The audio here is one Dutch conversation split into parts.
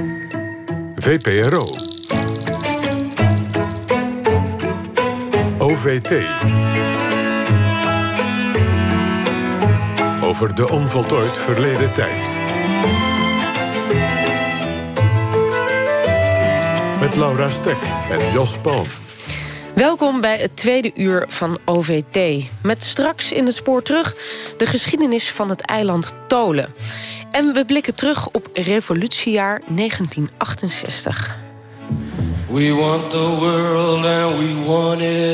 VPRO. OVT. Over de onvoltooid verleden tijd. Met Laura Stek en Jos Palm. Welkom bij het tweede uur van OVT. Met straks in het spoor terug de geschiedenis van het eiland Tholen. En we blikken terug op revolutiejaar 1968. We want the world and we want it.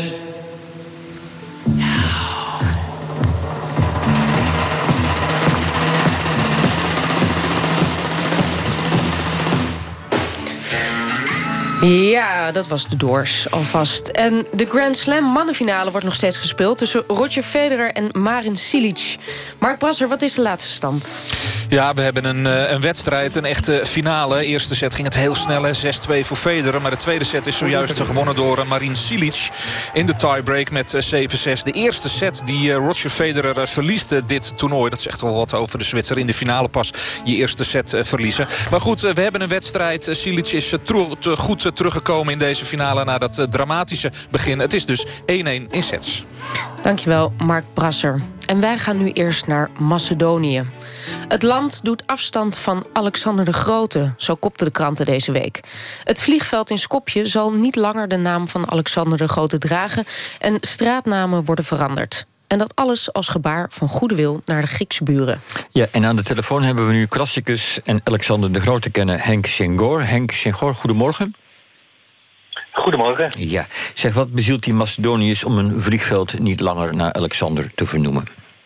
Ja, dat was de Doors alvast. En de Grand Slam mannenfinale wordt nog steeds gespeeld tussen Roger Federer en Marin Cilic. Mark Brasser, wat is de laatste stand? Ja, we hebben een wedstrijd, een echte finale. Eerste set ging het heel snel, 6-2 voor Federer. Maar de tweede set is zojuist gewonnen door Marin Cilic in de tiebreak met 7-6. De eerste set die Roger Federer verliest dit toernooi. Dat zegt wel wat over de Zwitser. In de finale pas je eerste set verliezen. Maar goed, we hebben een wedstrijd. Cilic is goed teruggekomen in deze finale na dat dramatische begin. Het is dus 1-1 in sets. Dankjewel, Mark Brasser. En wij gaan nu eerst naar Macedonië. Het land doet afstand van Alexander de Grote, zo kopten de kranten deze week. Het vliegveld in Skopje zal niet langer de naam van Alexander de Grote dragen en straatnamen worden veranderd. En dat alles als gebaar van goede wil naar de Griekse buren. Ja, en aan de telefoon hebben we nu klassicus en Alexander de Grote kennen Henk Senghor. Henk Senghor, goedemorgen. Goedemorgen. Ja, zeg, wat bezielt die Macedoniërs om een vliegveld niet langer naar Alexander te vernoemen?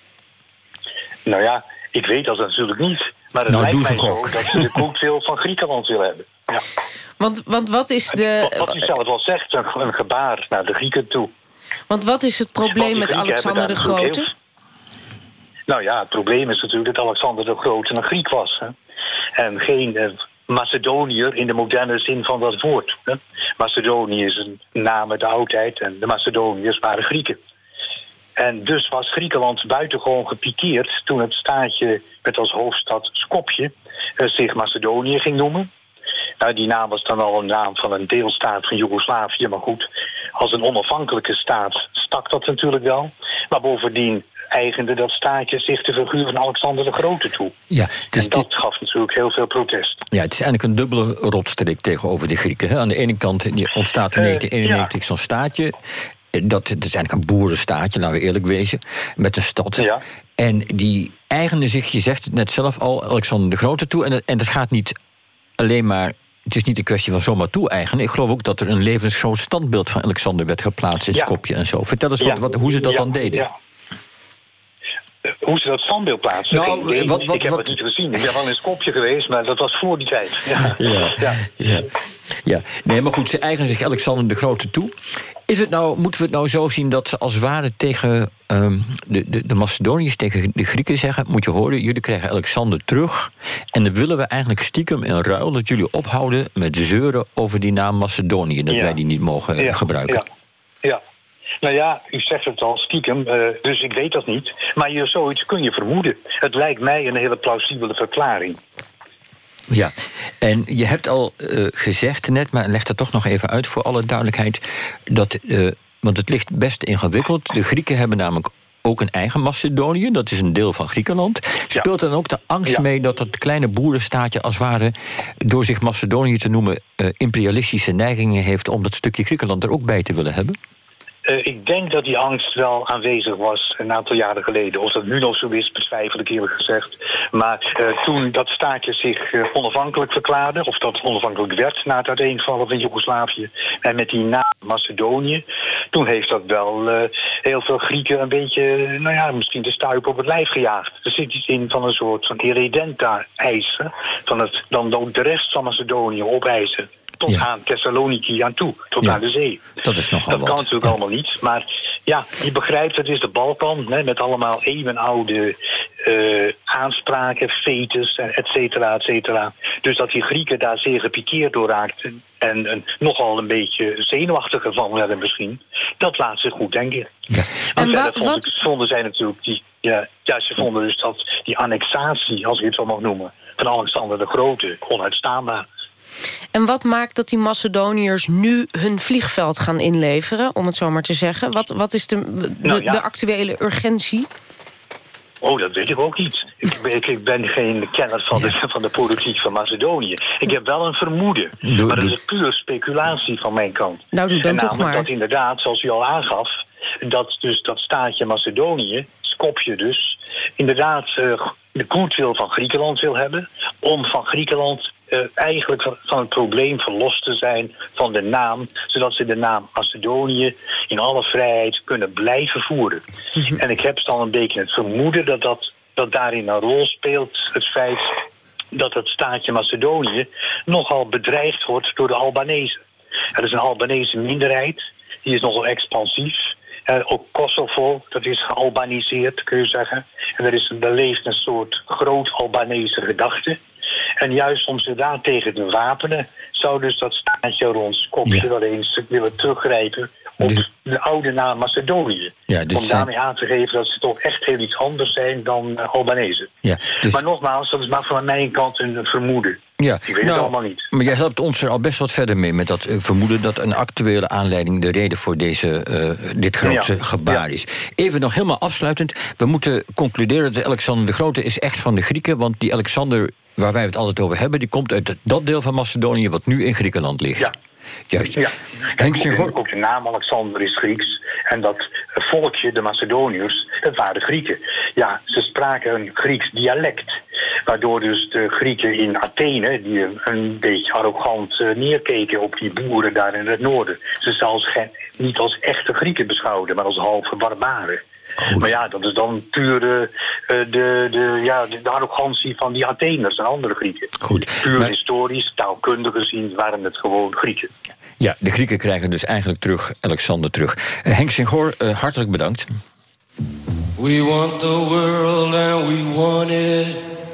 Nou ja, ik weet dat natuurlijk niet. Maar het lijkt mij zo dat ze de goodwill van Griekenland willen hebben. Ja. Want wat is de... Wat u zelf al zegt, een gebaar naar de Grieken toe. Want wat is het probleem met Alexander de Grote? Nou ja, het probleem is natuurlijk dat Alexander de Grote een Griek was. Hè? En geen Macedoniër in de moderne zin van dat woord. Hè? Macedonië is een naam uit de oudheid en de Macedoniërs waren Grieken. En dus was Griekenland buitengewoon gepikeerd toen het staatje met als hoofdstad Skopje zich Macedonië ging noemen. Nou, die naam was dan al een naam van een deelstaat van Joegoslavië, maar goed, als een onafhankelijke staat stak dat natuurlijk wel. Maar bovendien eigende dat staatje zich de figuur van Alexander de Grote toe. Ja, en dat gaf natuurlijk heel veel protest. Ja, het is eigenlijk een dubbele rotstreek tegenover de Grieken. Hè? Aan de ene kant ontstaat in 1991 zo'n staatje. Dat is eigenlijk een boerenstaatje, laten we eerlijk wezen, met een stad. Ja. En die eigende zich, je zegt het net zelf al, Alexander de Grote toe. En dat gaat niet alleen maar... Het is niet een kwestie van zomaar toe-eigenen. Ik geloof ook dat er een levensgroot standbeeld van Alexander werd geplaatst in Skopje en zo. Vertel eens hoe ze dat dan deden. Ja. Hoe ze dat standbeeld plaatsen? Nou, ik heb het niet gezien. Ik ben wel in Skopje geweest, maar dat was voor die tijd. Ja. Nee, maar goed, ze eigenen zich Alexander de Grote toe. Moeten we het nou zo zien dat ze als het ware tegen de Macedoniërs, tegen de Grieken zeggen... moet je horen, jullie krijgen Alexander terug... en dan willen we eigenlijk stiekem in ruil dat jullie ophouden met zeuren over die naam Macedonië... dat wij die niet mogen gebruiken. Ja. Nou ja, u zegt het al stiekem, dus ik weet dat niet. Maar zoiets kun je vermoeden. Het lijkt mij een hele plausibele verklaring. Ja, en je hebt al gezegd net, maar leg dat toch nog even uit voor alle duidelijkheid... dat, want het ligt best ingewikkeld. De Grieken hebben namelijk ook een eigen Macedonië. Dat is een deel van Griekenland. Speelt dan ook de angst mee dat dat kleine boerenstaatje als het ware... door zich Macedonië te noemen imperialistische neigingen heeft... om dat stukje Griekenland er ook bij te willen hebben? Ik denk dat die angst wel aanwezig was een aantal jaren geleden. Of dat nu nog zo is, betwijfel ik eerlijk gezegd. Maar toen dat staatje zich onafhankelijk verklaarde... of dat onafhankelijk werd na het uiteenvallen van Joegoslavië... en met die naam Macedonië... toen heeft dat wel heel veel Grieken een beetje... misschien de stuip op het lijf gejaagd. Er zit iets in van een soort van irredenta-eisen... van het dan ook de rest van Macedonië opeisen... tot aan Thessaloniki aan toe, tot aan de zee. Dat is nogal Dat kan natuurlijk allemaal niet. Maar ja, je begrijpt, het is de Balkan... met allemaal eeuwenoude aanspraken, fetes, et cetera, et cetera. Dus dat die Grieken daar zeer gepikeerd door raakten... en nogal een beetje zenuwachtiger van werden misschien... dat laat zich goed denken. Ja. En vonden zij natuurlijk... ze vonden dus dat die annexatie, als ik het zo mag noemen... van Alexander de Grote, onuitstaanbaar. En wat maakt dat die Macedoniërs nu hun vliegveld gaan inleveren, om het zo maar te zeggen? Wat is de actuele urgentie? Oh, dat weet ik ook niet. Ik ben geen kenner van de politiek van Macedonië. Ik heb wel een vermoeden. Maar dat is puur speculatie van mijn kant. Nou, doe dan toch maar. Dat inderdaad, zoals u al aangaf, dat dus dat staatje Macedonië, Skopje dus, inderdaad de goodwill van Griekenland wil hebben, om van Griekenland eigenlijk van het probleem verlost te zijn van de naam, zodat ze de naam Macedonië in alle vrijheid kunnen blijven voeren. En ik heb dan een beetje het vermoeden dat daarin een rol speelt het feit dat het staatje Macedonië nogal bedreigd wordt door de Albanezen. Er is een Albanese minderheid, die is nogal expansief. Ook Kosovo, dat is gealbaniseerd, kun je zeggen. En er leeft een soort groot Albanese gedachte. En juist om ze daar tegen te wapenen, zou dus dat staatje rond Skopje wel eens willen teruggrijpen op de oude naam Macedonië. Ja, om daarmee aan te geven dat ze toch echt heel iets anders zijn dan Albanese. Ja, dus... Maar nogmaals, dat is maar van mijn kant een vermoeden. Ja, ik weet het allemaal niet. Maar jij helpt ons er al best wat verder mee met dat vermoeden dat een actuele aanleiding de reden voor dit grootste gebaar is. Even nog helemaal afsluitend. We moeten concluderen dat Alexander de Grote is echt van de Grieken, want die Alexander waar wij het altijd over hebben, die komt uit dat deel van Macedonië wat nu in Griekenland ligt. Ja. Juist. Ja. Ook de naam Alexander is Grieks. En dat volkje, de Macedoniërs, dat waren Grieken. Ja, ze spraken een Grieks dialect. Waardoor dus de Grieken in Athene, die een beetje arrogant neerkeken op die boeren daar in het noorden, ze zelfs niet als echte Grieken beschouwden, maar als halve barbaren. Goed. Maar ja, dat is dan puur de arrogantie van die Atheners en andere Grieken. Goed. Puur historisch, taalkundig gezien waren het gewoon Grieken. Ja, de Grieken krijgen dus eigenlijk terug Alexander terug. Henk Singor, hartelijk bedankt. We want the world and we want it.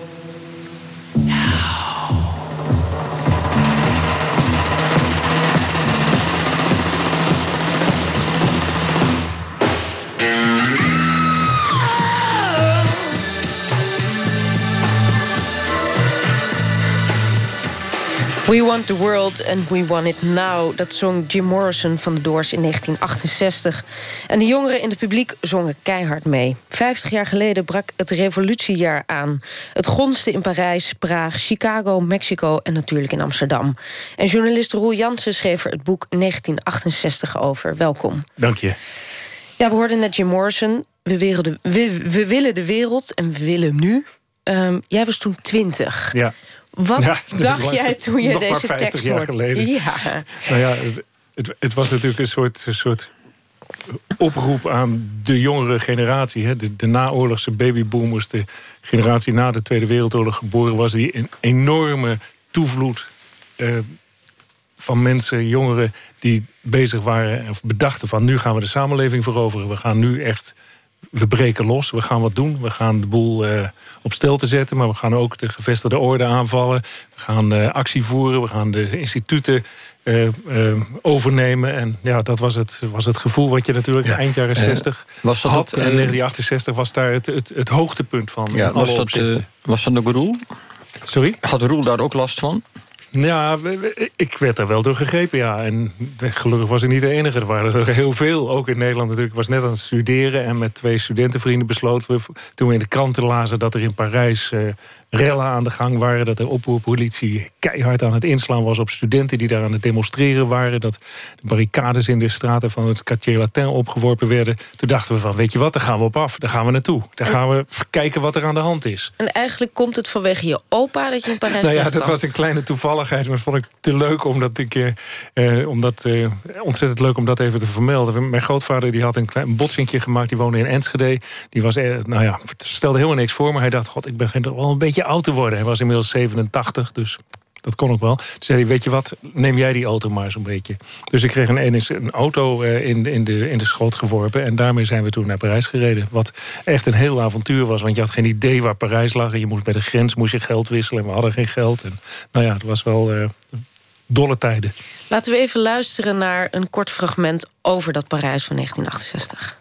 We want the world and we want it now. Dat zong Jim Morrison van de Doors in 1968. En de jongeren in het publiek zongen keihard mee. 50 jaar geleden brak het revolutiejaar aan. Het gonste in Parijs, Praag, Chicago, Mexico en natuurlijk in Amsterdam. En journalist Roel Jansen schreef er het boek 1968 over. Welkom. Dank je. Ja, we hoorden net Jim Morrison. We willen de wereld en we willen hem nu. Jij was toen 20. Ja. Wat dacht jij toen je deze tekst hoorde? 50 jaar geleden. Ja. Nou ja, het was natuurlijk een soort oproep aan de jongere generatie. Hè? De naoorlogse babyboomers, de generatie na de Tweede Wereldoorlog geboren was, die een enorme toevloed van mensen, jongeren, die bezig waren of bedachten van nu gaan we de samenleving veroveren. We gaan nu echt... We breken los, we gaan wat doen. We gaan de boel op stelte zetten, maar we gaan ook de gevestigde orde aanvallen. We gaan actie voeren, we gaan de instituten overnemen. En ja, dat was het gevoel wat je natuurlijk eind jaren 60 had. En 1968 was daar het hoogtepunt van. Ja, was dat ook Roel? Sorry? Had Roel daar ook last van? Ja, ik werd daar wel door gegrepen, ja. En gelukkig was ik niet de enige. Er waren er heel veel, ook in Nederland natuurlijk. Ik was net aan het studeren en met 2 studentenvrienden besloten we, toen we in de kranten lazen dat er in Parijs rellen aan de gang waren, dat de oproerpolitie keihard aan het inslaan was op studenten die daar aan het demonstreren waren, dat de barricades in de straten van het Quartier Latin opgeworpen werden. Toen dachten we van, weet je wat, daar gaan we op af. Daar gaan we naartoe. Daar gaan we kijken wat er aan de hand is. En eigenlijk komt het vanwege je opa dat je in Parijs nou ja, dat was een kleine toevalligheid, maar dat vond ik te leuk ontzettend leuk om dat even te vermelden. Mijn grootvader die had een klein botsingje gemaakt, die woonde in Enschede. Die was, stelde helemaal niks voor, maar hij dacht, god, ik begin toch wel een beetje oud te worden. Hij was inmiddels 87, dus dat kon ook wel. Toen zei hij, weet je wat, neem jij die auto maar zo'n beetje. Dus ik kreeg een auto in de schoot geworpen en daarmee zijn we toen naar Parijs gereden. Wat echt een heel avontuur was, want je had geen idee waar Parijs lag. En je moest bij de grens geld wisselen en we hadden geen geld. En nou ja, het was wel dolle tijden. Laten we even luisteren naar een kort fragment over dat Parijs van 1968.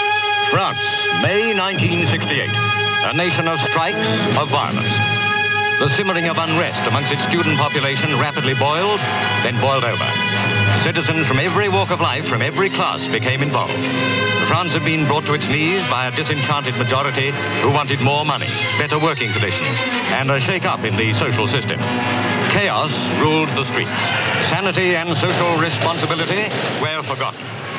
France, May 1968. A nation of strikes, of violence. the simmering of unrest amongst its student population rapidly boiled, then boiled over. Citizens from every walk of life, from every class, became involved. France had been brought to its knees by a disenchanted majority who wanted more money, better working conditions, and a shake-up in the social system. Chaos ruled the streets. Sanity and social responsibility were forgotten.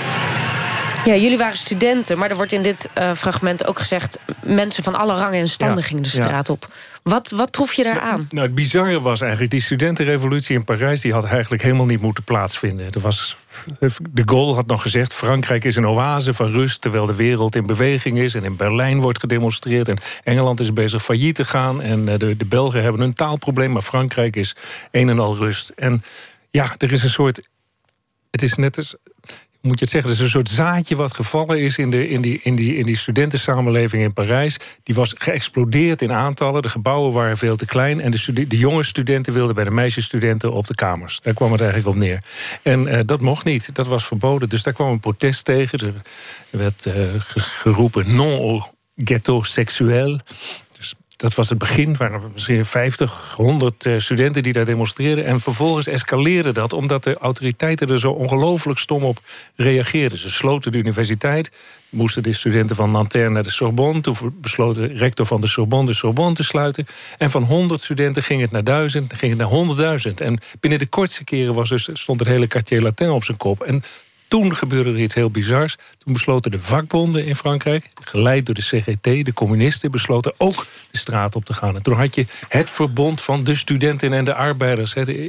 Ja, jullie waren studenten, maar er wordt in dit fragment ook gezegd... mensen van alle rangen en standen gingen de straat op. Wat trof je daar aan? Nou, het bizarre was eigenlijk... die studentenrevolutie in Parijs die had eigenlijk helemaal niet moeten plaatsvinden. De Gaulle had nog gezegd... Frankrijk is een oase van rust... terwijl de wereld in beweging is... en in Berlijn wordt gedemonstreerd... en Engeland is bezig failliet te gaan... en de Belgen hebben een taalprobleem... maar Frankrijk is een en al rust. En ja, er is een soort... Het is net als... moet je het zeggen, er is een soort zaadje wat gevallen is in die studentensamenleving in Parijs. Die was geëxplodeerd in aantallen. De gebouwen waren veel te klein. En de jonge studenten wilden bij de meisjesstudenten op de kamers. Daar kwam het eigenlijk op neer. En dat mocht niet. Dat was verboden. Dus daar kwam een protest tegen. Er werd geroepen non au ghetto seksueel. Dat was het begin, er waren misschien 50, 100 studenten die daar demonstreerden. En vervolgens escaleerde dat, omdat de autoriteiten er zo ongelooflijk stom op reageerden. Ze sloten de universiteit, moesten de studenten van Nanterre naar de Sorbonne. Toen besloot de rector van de Sorbonne te sluiten. En van 100 studenten ging het naar 1000, ging het naar 100.000. En binnen de kortste keren stond het hele quartier latin op zijn kop. En toen gebeurde er iets heel bizars. Toen besloten de vakbonden in Frankrijk, geleid door de CGT, de communisten, besloten ook de straat op te gaan. En toen had je het verbond van de studenten en de arbeiders.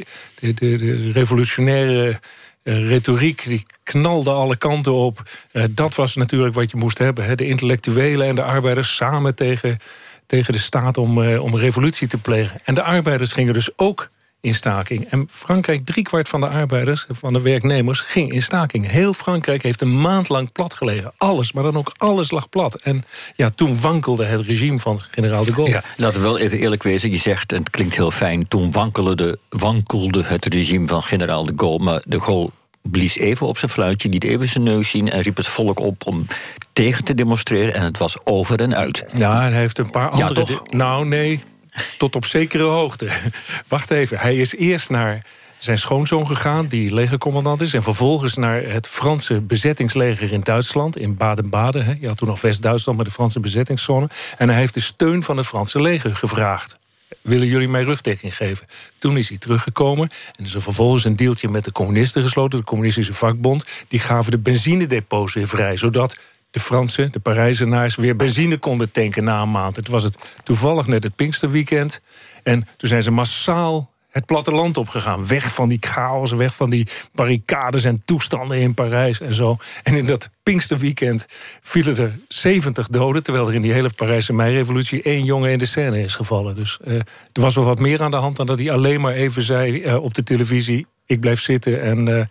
De revolutionaire retoriek, die knalde alle kanten op. Dat was natuurlijk wat je moest hebben. De intellectuelen en de arbeiders samen tegen de staat om een revolutie te plegen. En de arbeiders gingen dus ook in staking. En Frankrijk, 3/4 van de arbeiders, van de werknemers, ging in staking. Heel Frankrijk heeft een maand lang plat gelegen. Alles, maar dan ook alles lag plat. En ja, toen wankelde het regime van generaal de Gaulle. Ja, laten we wel even eerlijk wezen. Je zegt, en het klinkt heel fijn, toen wankelde het regime van generaal de Gaulle. Maar de Gaulle blies even op zijn fluitje, liet even zijn neus zien en riep het volk op om tegen te demonstreren. En het was over en uit. Ja, en hij heeft een paar andere... Ja, toch? Nou, nee, tot op zekere hoogte. Wacht even, hij is eerst naar zijn schoonzoon gegaan, die legercommandant is, en vervolgens naar het Franse bezettingsleger in Duitsland, in Baden-Baden. Je had toen nog West-Duitsland met de Franse bezettingszone. En hij heeft de steun van het Franse leger gevraagd. Willen jullie mij rugdekking geven? Toen is hij teruggekomen en is er vervolgens een deeltje met de communisten gesloten, de communistische vakbond. Die gaven de benzinedepots weer vrij, zodat de Fransen, de Parijzenaars, weer benzine konden tanken na een maand. Het was toevallig net het Pinksterweekend. En toen zijn ze massaal het platteland opgegaan. Weg van die chaos, weg van die barricades en toestanden in Parijs en zo. En in dat Pinksterweekend vielen er 70 doden, terwijl er in die hele Parijse meirevolutie 1 jongen in de scène is gevallen. Dus er was wel wat meer aan de hand dan dat hij alleen maar even zei op de televisie: ik blijf zitten en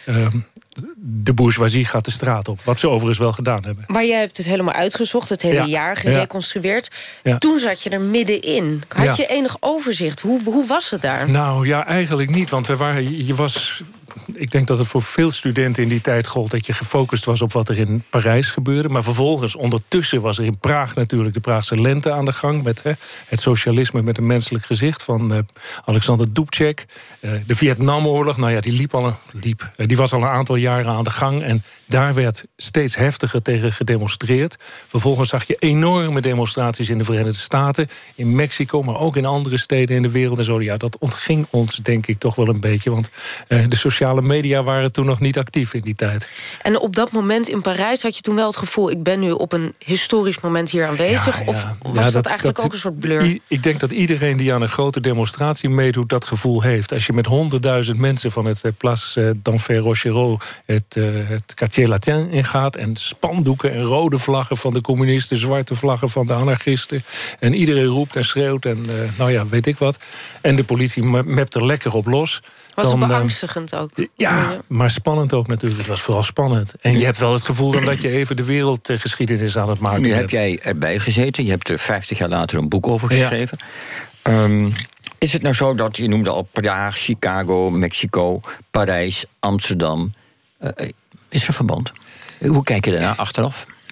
de bourgeoisie gaat de straat op. Wat ze overigens wel gedaan hebben. Maar jij hebt het helemaal uitgezocht, het hele jaar gereconstrueerd. Ja. Toen zat je er middenin. Had je enig overzicht? Hoe was het daar? Nou ja, eigenlijk niet. Want ik denk dat het voor veel studenten in die tijd gold dat je gefocust was op wat er in Parijs gebeurde. Maar vervolgens, ondertussen was er in Praag natuurlijk de Praagse lente aan de gang met het socialisme met een menselijk gezicht van Alexander Dubček. De Vietnamoorlog, nou ja, die was al een aantal jaren aan de gang. En daar werd steeds heftiger tegen gedemonstreerd. Vervolgens zag je enorme demonstraties in de Verenigde Staten, in Mexico, maar ook in andere steden in de wereld en zo. Ja, dat ontging ons denk ik toch wel een beetje, want de sociale media waren toen nog niet actief in die tijd. En op dat moment in Parijs had je toen wel het gevoel, ik ben nu op een historisch moment hier aanwezig? Ja, of was dat eigenlijk ook een soort blur? Ik denk dat iedereen die aan een grote demonstratie meedoet dat gevoel heeft. Als je met 100.000 mensen van het Place d'Enfer Rochereau het Quartier Latin ingaat en spandoeken en rode vlaggen van de communisten, zwarte vlaggen van de anarchisten. En iedereen roept en schreeuwt en nou ja, weet ik wat. En de politie mept er lekker op los. Was het beangstigend ook? Ja, maar spannend ook natuurlijk. Het was vooral spannend. En je hebt wel het gevoel dan dat je even de wereldgeschiedenis aan het maken bent. Nu heb jij erbij gezeten. Je hebt er 50 jaar later een boek over geschreven. Ja. Is het nou zo dat, je noemde al Praag, Chicago, Mexico, Parijs, Amsterdam. Is er verband? Hoe kijk je daarna achteraf?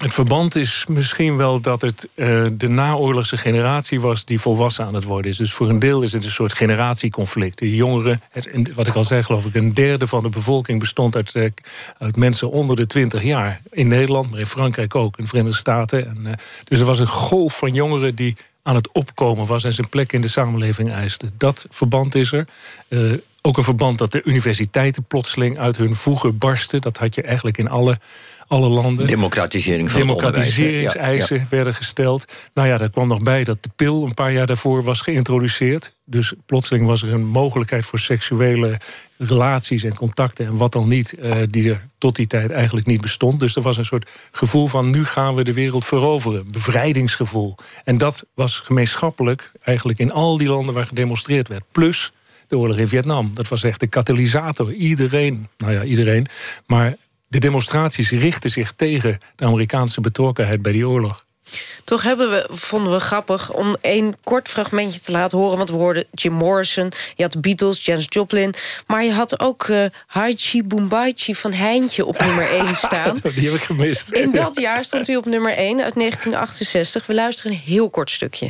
Het verband is misschien wel dat het de naoorlogse generatie was die volwassen aan het worden is. Dus voor een deel is het een soort generatieconflict. De jongeren, wat ik al zei, geloof ik, een derde van de bevolking bestond uit mensen onder de 20 jaar. In Nederland, maar in Frankrijk ook, in de Verenigde Staten. Dus er was een golf van jongeren die aan het opkomen was en zijn plek in de samenleving eiste. Dat verband is er. Ook een verband dat de universiteiten plotseling uit hun voegen barsten. Dat had je eigenlijk in alle landen. Democratiseringseisen werden gesteld. Nou ja, daar kwam nog bij dat de pil een paar jaar daarvoor was geïntroduceerd. Dus plotseling was er een mogelijkheid voor seksuele relaties en contacten en wat dan niet, die er tot die tijd eigenlijk niet bestond. Dus er was een soort gevoel van nu gaan we de wereld veroveren. Bevrijdingsgevoel. En dat was gemeenschappelijk eigenlijk in al die landen waar gedemonstreerd werd. Plus de oorlog in Vietnam. Dat was echt de katalysator. Iedereen, maar de demonstraties richten zich tegen de Amerikaanse betrokkenheid bij die oorlog. Toch vonden we grappig om één kort fragmentje te laten horen. Want we hoorden Jim Morrison, je had de Beatles, Janis Joplin. Maar je had ook Haichi Boombachi van Heintje op nummer 1 staan. Die heb ik gemist. In dat jaar stond hij op nummer 1 uit 1968. We luisteren een heel kort stukje.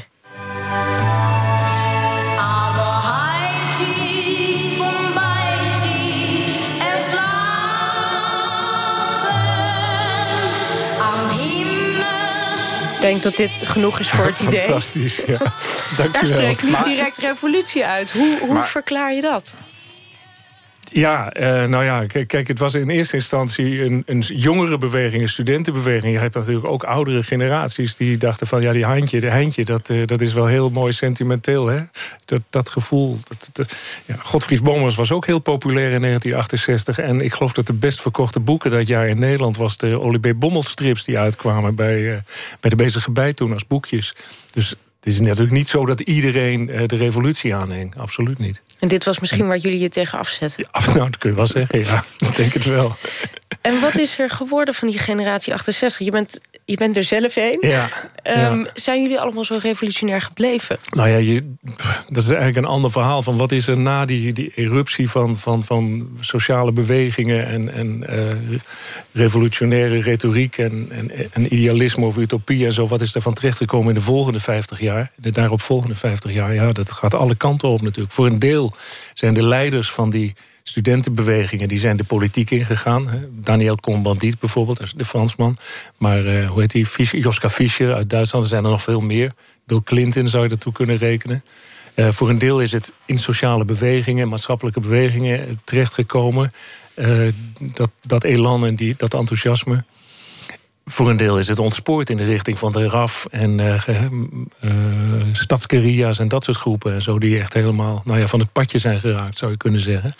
Ik denk dat dit genoeg is voor het idee. Fantastisch, ja. Dank Daar je wel. spreekt niet direct revolutie uit. Hoe verklaar je dat? Ja, kijk, het was in eerste instantie een jongere beweging, een studentenbeweging. Je hebt natuurlijk ook oudere generaties die dachten van, ja, de Heintje, dat is wel heel mooi sentimenteel, hè? Dat gevoel. Godfried Bomers was ook heel populair in 1968. En ik geloof dat de best verkochte boeken dat jaar in Nederland was de Olie B. Bommelstrips die uitkwamen bij de Bezige Bij toen als boekjes. Dus het is natuurlijk niet zo dat iedereen de revolutie aanhing. Absoluut niet. En dit was misschien waar jullie je tegen afzetten? Ja, nou, dat kun je wel zeggen, ja. Ik denk het wel. En wat is er geworden van die generatie 68? Je bent er zelf een. Ja, Zijn jullie allemaal zo revolutionair gebleven? Nou ja, dat is eigenlijk een ander verhaal. Van wat is er na die eruptie van sociale bewegingen en revolutionaire retoriek en idealisme of utopie en zo. Wat is er van terechtgekomen in de volgende 50 jaar? De daaropvolgende 50 jaar, ja, dat gaat alle kanten op natuurlijk. Voor een deel zijn de leiders van die studentenbewegingen, die zijn de politiek ingegaan. Daniel Cohn-Bendit bijvoorbeeld, de Fransman. Maar hoe heet die? Joschka Fischer uit Duitsland. Er zijn er nog veel meer. Bill Clinton zou je daartoe kunnen rekenen. Voor een deel is het in sociale bewegingen, maatschappelijke bewegingen terechtgekomen. Dat elan en dat enthousiasme. Voor een deel is het ontspoord in de richting van de RAF en stadskeria's en dat soort groepen. En zo die echt helemaal van het padje zijn geraakt, zou je kunnen zeggen.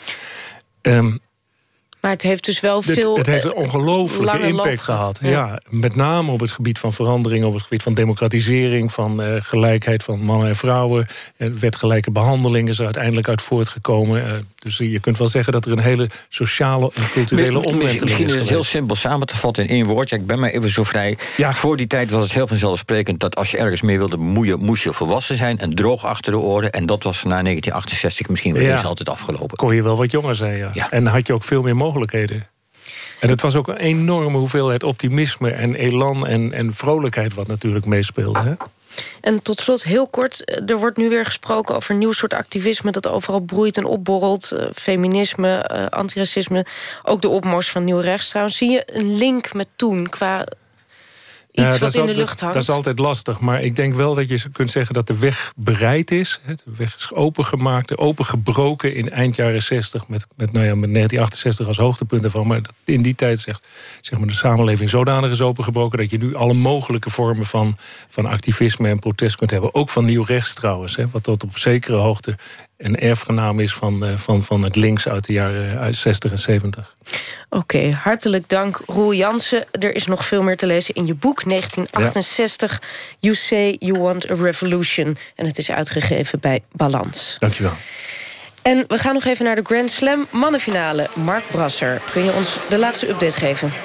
Maar het heeft dus wel veel. Het heeft een ongelooflijke impact gehad. Ja, met name op het gebied van verandering, op het gebied van democratisering, van gelijkheid van mannen en vrouwen. Wetgelijke behandeling is er uiteindelijk uit voortgekomen. Dus je kunt wel zeggen dat er een hele sociale en culturele omwenteling is. Misschien is het heel simpel samen te vatten in één woord. Ja, ik ben maar even zo vrij. Ja. Voor die tijd was het heel vanzelfsprekend dat als je ergens mee wilde bemoeien, moest je volwassen zijn en droog achter de oren. En dat was na 1968 misschien weer eens altijd afgelopen. Kon je wel wat jonger zijn, ja. En had je ook veel meer mogelijkheden. En het was ook een enorme hoeveelheid optimisme en elan en vrolijkheid wat natuurlijk meespeelde. Hè? En tot slot, heel kort, er wordt nu weer gesproken over een nieuw soort activisme dat overal broeit en opborrelt. Feminisme, antiracisme, ook de opmars van nieuw rechts trouwens. Zie je een link met toen qua iets wat in de lucht hangt? Dat is altijd lastig, maar ik denk wel dat je kunt zeggen dat de weg bereid is. De weg is opengemaakt, opengebroken in eind jaren 60 met 1968 als hoogtepunt ervan. Maar in die tijd zeg maar de samenleving zodanig is opengebroken dat je nu alle mogelijke vormen van activisme en protest kunt hebben. Ook van nieuw rechts trouwens, wat tot op zekere hoogte een erfgenaam is van het links uit de jaren 60 en 70. Oké, hartelijk dank Roel Jansen. Er is nog veel meer te lezen in je boek 1968. Ja. You Say You Want a Revolution. En het is uitgegeven bij Balans. Dankjewel. En we gaan nog even naar de Grand Slam mannenfinale. Mark Brasser, kun je ons de laatste update geven?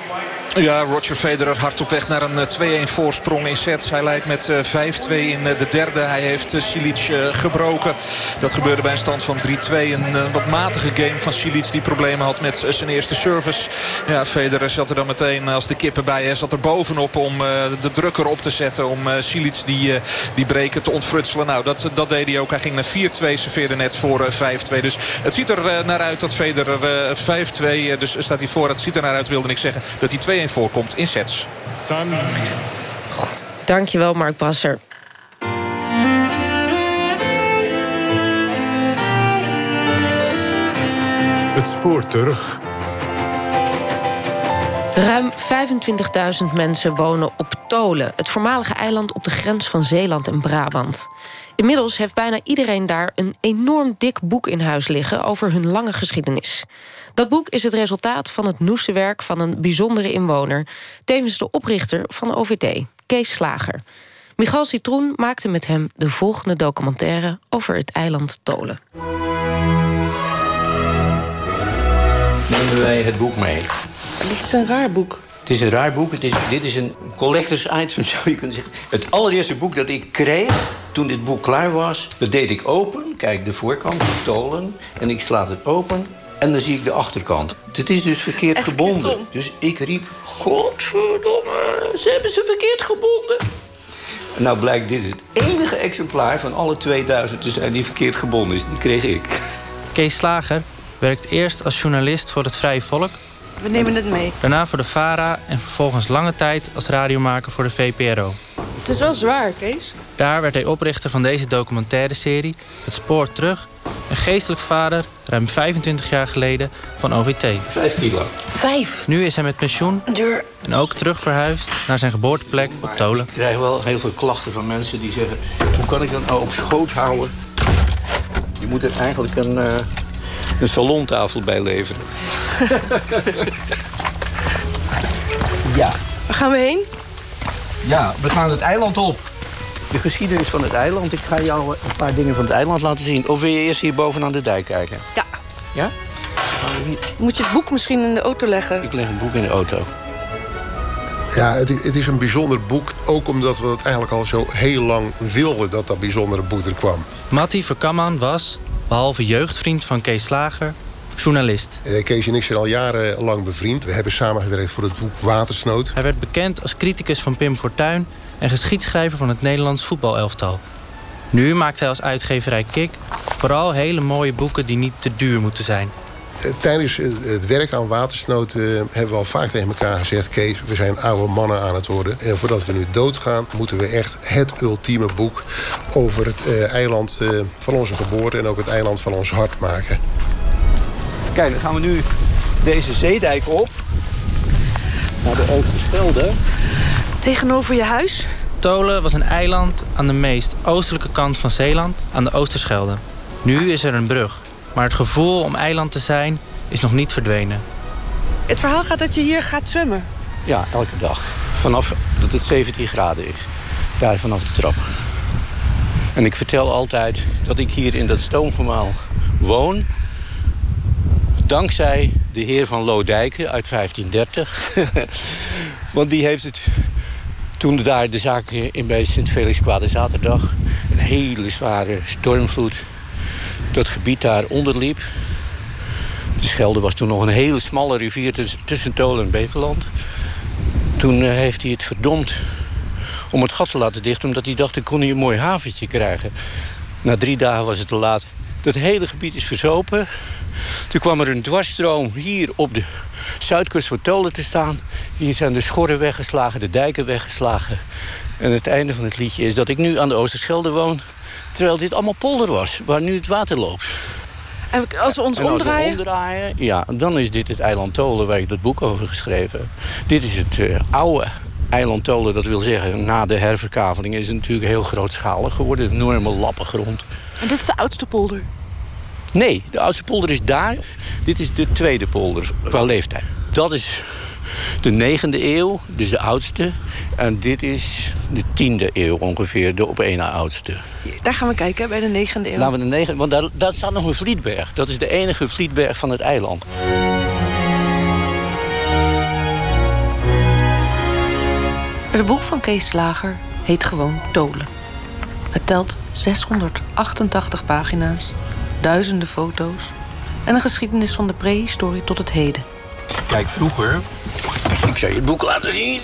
Ja, Roger Federer hard op weg naar een 2-1 voorsprong in sets. Hij leidt met 5-2 in de derde. Hij heeft Cilic gebroken. Dat gebeurde bij een stand van 3-2. Een wat matige game van Cilic die problemen had met zijn eerste service. Ja, Federer zat er dan meteen als de kippen bij. Hij zat er bovenop om de drukker op te zetten. Om Cilic die breken te ontfrutselen. Nou, dat deed hij ook. Hij ging naar 4-2, serveerde net voor 5-2. Dus het ziet er naar uit dat Federer 5-2, dus staat hij voor. Het ziet er naar uit, wilde ik zeggen, dat hij 2-1 voorkomt in sets. Dankjewel, Mark Brasser. Het spoor terug. Ruim 25.000 mensen wonen op Tolen, het voormalige eiland op de grens van Zeeland en Brabant. Inmiddels heeft bijna iedereen daar een enorm dik boek in huis liggen over hun lange geschiedenis. Dat boek is het resultaat van het noeste werk van een bijzondere inwoner, tevens de oprichter van de OVT, Kees Slager. Michal Citroen maakte met hem de volgende documentaire over het eiland Tolen. Nemen wij het boek mee. Dit is een raar boek. Het is een raar boek. Dit is een collectors item, zou je kunnen zeggen. Het allereerste boek dat ik kreeg, toen dit boek klaar was, dat deed ik open. Kijk, de voorkant van Tolen. En ik sla het open en dan zie ik de achterkant. Het is dus verkeerd gebonden. Dus ik riep, godverdomme, ze hebben ze verkeerd gebonden. En nou blijkt dit het enige exemplaar van alle 2000 te zijn die verkeerd gebonden is. Die kreeg ik. Kees Slager werkt eerst als journalist voor het Vrije Volk. We nemen het mee. Daarna voor de VARA en vervolgens lange tijd als radiomaker voor de VPRO. Het is wel zwaar, Kees. Daar werd hij oprichter van deze documentaire serie, Het Spoor Terug. Een geestelijk vader, ruim 25 jaar geleden, van OVT. 5 kilo. 5? Nu is hij met pensioen en ook terug verhuisd naar zijn geboorteplek op Tolen. Ik krijg wel heel veel klachten van mensen die zeggen, hoe kan ik dat nou op schoot houden? Je moet er eigenlijk een salontafel bij leveren. Ja. Waar gaan we heen? Ja, we gaan het eiland op. De geschiedenis van het eiland. Ik ga jou een paar dingen van het eiland laten zien. Of wil je eerst hier boven aan de dijk kijken? Ja. Ja? Moet je het boek misschien in de auto leggen? Ik leg het boek in de auto. Ja, het is een bijzonder boek. Ook omdat we het eigenlijk al zo heel lang wilden dat dat bijzondere boek er kwam. Matti Verkamman was, behalve jeugdvriend van Kees Slager, journalist. Kees en ik zijn al jarenlang bevriend. We hebben samengewerkt voor het boek Watersnood. Hij werd bekend als criticus van Pim Fortuyn en geschiedschrijver van het Nederlands voetbalelftal. Nu maakt hij als uitgeverij Kik vooral hele mooie boeken die niet te duur moeten zijn. Tijdens het werk aan Watersnood hebben we al vaak tegen elkaar gezegd, Kees, we zijn oude mannen aan het worden. En voordat we nu doodgaan, moeten we echt het ultieme boek over het eiland van onze geboorte en ook het eiland van ons hart maken. Kijk, dan gaan we nu deze zeedijk op naar de Oosterschelde. Tegenover je huis? Tolen was een eiland aan de meest oostelijke kant van Zeeland, aan de Oosterschelde. Nu is er een brug, maar het gevoel om eiland te zijn is nog niet verdwenen. Het verhaal gaat dat je hier gaat zwemmen? Ja, elke dag. Vanaf dat het 17 graden is. Daar vanaf de trap. En ik vertel altijd dat ik hier in dat stoomgemaal woon. Dankzij de heer van Loodijken uit 1530. Want die heeft het, toen daar de zaak bij Sint Felix Kwade Zaterdag, een hele zware stormvloed, dat gebied daar onderliep. De Schelde was toen nog een hele smalle rivier tussen Tolen en Beverland. Toen heeft hij het verdomd om het gat te laten dichten, omdat hij dacht, dan kon hij een mooi haventje krijgen. Na 3 dagen was het te laat. Dat hele gebied is verzopen. Toen kwam er een dwarsstroom hier op de zuidkust van Tolen te staan. Hier zijn de schorren weggeslagen, de dijken weggeslagen. En het einde van het liedje is dat ik nu aan de Oosterschelde woon, terwijl dit allemaal polder was, waar nu het water loopt. En als we ons omdraaien? Ja, dan is dit het eiland Tolen waar ik dat boek over geschreven heb. Dit is het oude eiland Tolen, dat wil zeggen, na de herverkaveling is het natuurlijk heel grootschalig geworden. Een enorme lappengrond. En dit is de oudste polder? Nee, de oudste polder is daar. Dit is de tweede polder qua leeftijd. Dat is de 9e eeuw, dus de oudste. En dit is de 10e eeuw ongeveer, de op één na oudste. Daar gaan we kijken, bij de 9e eeuw. Laten we want daar staat nog een vlietberg. Dat is de enige vlietberg van het eiland. Het boek van Kees Slager heet gewoon Tolen. Het telt 688 pagina's, duizenden foto's en een geschiedenis van de prehistorie tot het heden. Kijk, vroeger... Ik zou je het boek laten zien.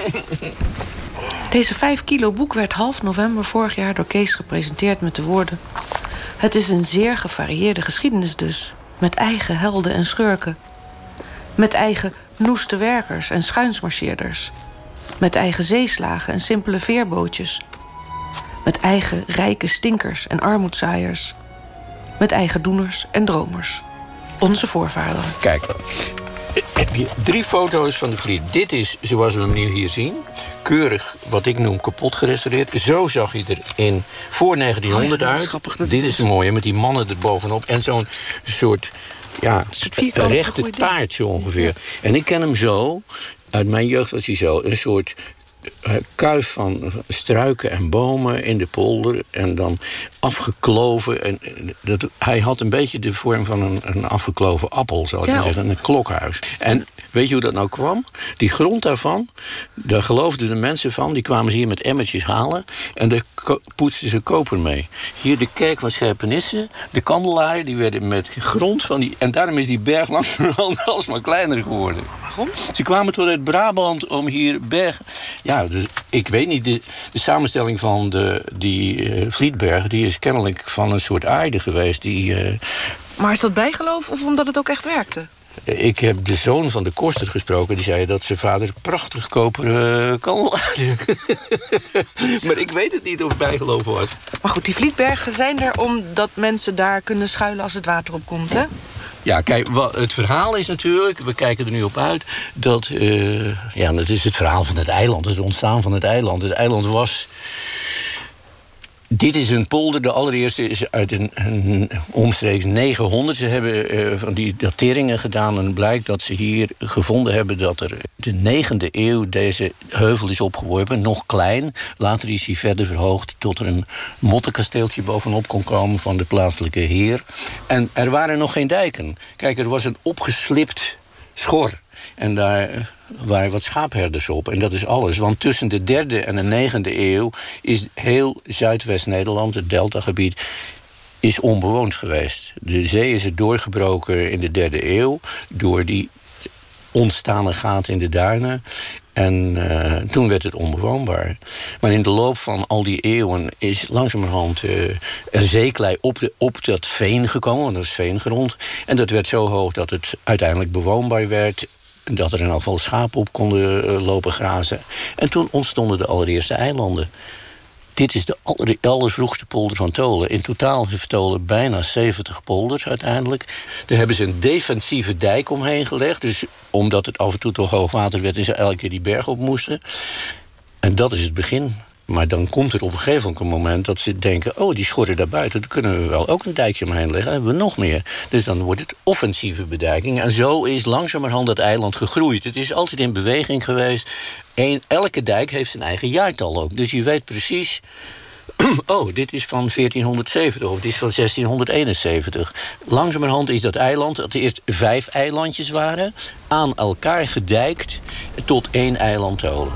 Deze 5 kilo boek werd half november vorig jaar door Kees gepresenteerd met de woorden: het is een zeer gevarieerde geschiedenis dus, met eigen helden en schurken. Met eigen noeste werkers en schuinsmarcheerders. Met eigen zeeslagen en simpele veerbootjes. Met eigen rijke stinkers en armoedzaaiers. Met eigen doeners en dromers. Onze voorvaderen. Kijk, heb je 3 foto's van de Vliet. Dit is, zoals we hem nu hier zien, keurig, wat ik noem, kapot gerestaureerd. Zo zag hij er in voor 1900 uit. Dit is het mooie, met die mannen er bovenop. En zo'n soort, ja, rechte taart zo ongeveer. Ja. En ik ken hem zo, uit mijn jeugd was hij zo, een soort kuif van struiken en bomen in de polder en dan afgekloven. En hij had een beetje de vorm van een afgekloven appel, zou ik maar zeggen, een klokhuis. En weet je hoe dat nou kwam? Die grond daarvan, daar geloofden de mensen van, die kwamen ze hier met emmertjes halen en daar poetsten ze koper mee. Hier de kerk van Scherpenisse, de kandelaren, die werden met grond van die... En daarom is die berg langzamerhand alsmaar kleiner geworden. Waarom? Ze kwamen tot uit Brabant om hier bergen... Ja, dus ik weet niet, de samenstelling van die Vlietberg, die is kennelijk van een soort aarde geweest. Maar is dat bijgeloof of omdat het ook echt werkte? Ik heb de zoon van de koster gesproken. Die zei dat zijn vader prachtig koperen kandelaren. Maar ik weet het niet of het bijgeloof was. Maar goed, die Vlietbergen zijn er omdat mensen daar kunnen schuilen als het water opkomt, hè? Ja, kijk, het verhaal is natuurlijk, we kijken er nu op uit, dat is het verhaal van het eiland, het ontstaan van het eiland. Het eiland was... Dit is een polder, de allereerste is uit een omstreeks 900. Ze hebben van die dateringen gedaan en blijkt dat ze hier gevonden hebben dat er de 9e eeuw deze heuvel is opgeworpen, nog klein. Later is hij verder verhoogd tot er een mottenkasteeltje bovenop kon komen van de plaatselijke heer. En er waren nog geen dijken. Kijk, er was een opgeslipt schor. En daar waren wat schaapherders op. En dat is alles. Want tussen de 3e en de 9e eeuw is heel Zuidwest-Nederland, het deltagebied, is onbewoond geweest. De zee is er doorgebroken in de 3e eeuw door die ontstane gaten in de duinen. En toen werd het onbewoonbaar. Maar in de loop van al die eeuwen is langzamerhand er zeeklei op dat veen gekomen. Want dat is veengrond. En dat werd zo hoog dat het uiteindelijk bewoonbaar werd. Dat er in ieder geval schapen op konden lopen grazen. En toen ontstonden de allereerste eilanden. Dit is de allervroegste polder van Tolen. In totaal heeft Tolen bijna 70 polders uiteindelijk. Daar hebben ze een defensieve dijk omheen gelegd. Dus omdat het af en toe toch hoog water werd en ze elke keer die berg op moesten. En dat is het begin. Maar dan komt er op een gegeven moment dat ze denken... oh, die schorren daar buiten, daar kunnen we wel ook een dijkje omheen leggen. Dan hebben we nog meer. Dus dan wordt het offensieve bedijking. En zo is langzamerhand dat eiland gegroeid. Het is altijd in beweging geweest. Elke dijk heeft zijn eigen jaartal ook. Dus je weet precies... oh, dit is van 1470 of dit is van 1671. Langzamerhand is dat eiland, dat er eerst 5 eilandjes waren... aan elkaar gedijkt tot 1 eiland Tolen.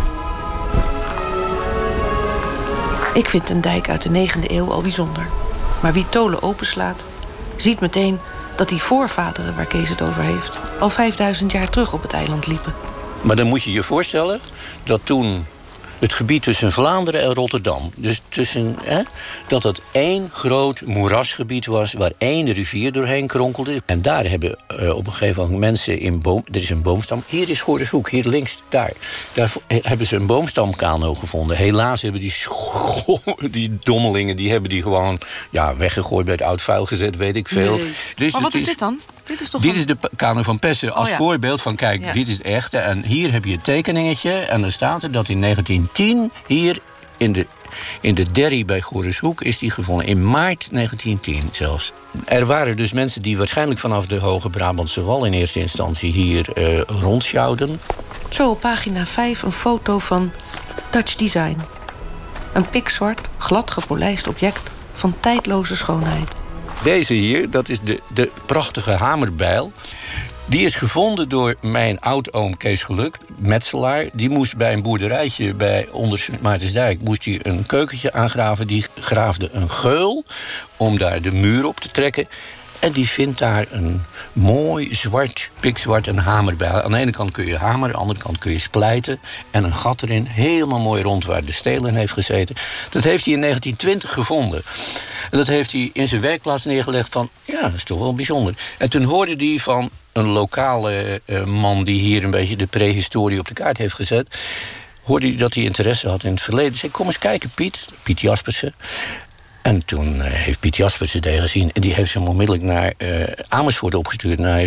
Ik vind een dijk uit de 9e eeuw al bijzonder. Maar wie Tolen openslaat, ziet meteen dat die voorvaderen waar Kees het over heeft... al 5000 jaar terug op het eiland liepen. Maar dan moet je je voorstellen dat toen het gebied tussen Vlaanderen en Rotterdam... dus dat het 1 groot moerasgebied was waar 1 rivier doorheen kronkelde. En daar hebben op een gegeven moment mensen er is een boomstam. Hier is Goordershoek, hier links, daar. Daar hebben ze een boomstamkano gevonden. Helaas hebben die dommelingen, die hebben die gewoon weggegooid, bij het oud vuil gezet, weet ik veel. Nee. Dus maar wat is dit dan? Dit is de kano van Pessen als voorbeeld van... kijk, dit is het echte. En hier heb je het tekeningetje. En dan staat er dat in 1910... hier in de derrie bij Goordershoek is die gevonden. In maart 1910 zelfs. Er waren dus mensen die waarschijnlijk vanaf de Hoge Brabantse Wal... in eerste instantie hier rondsjouwden. Zo op pagina 5 een foto van Dutch Design. Een pikzwart, glad gepolijst object van tijdloze schoonheid. Deze hier, dat is de prachtige hamerbijl. Die is gevonden door mijn oudoom Kees Geluk, metselaar. Die moest bij een boerderijtje onder Sint Maartensdijk moest hij een keukentje aangraven. Die graafde een geul om daar de muur op te trekken. En die vindt daar een mooi pikzwart een hamerbijl. Aan de ene kant kun je hameren, aan de andere kant kun je splijten. En een gat erin, helemaal mooi rond waar de steel in heeft gezeten. Dat heeft hij in 1920 gevonden. En dat heeft hij in zijn werkplaats neergelegd van, ja, dat is toch wel bijzonder. En toen hoorde hij van een lokale man die hier een beetje de prehistorie op de kaart heeft gezet, hoorde hij dat hij interesse had in het verleden. Zei, kom eens kijken, Piet Jaspersen. En toen heeft Piet Jaspersen dat gezien. En die heeft hem onmiddellijk naar Amersfoort opgestuurd. Naar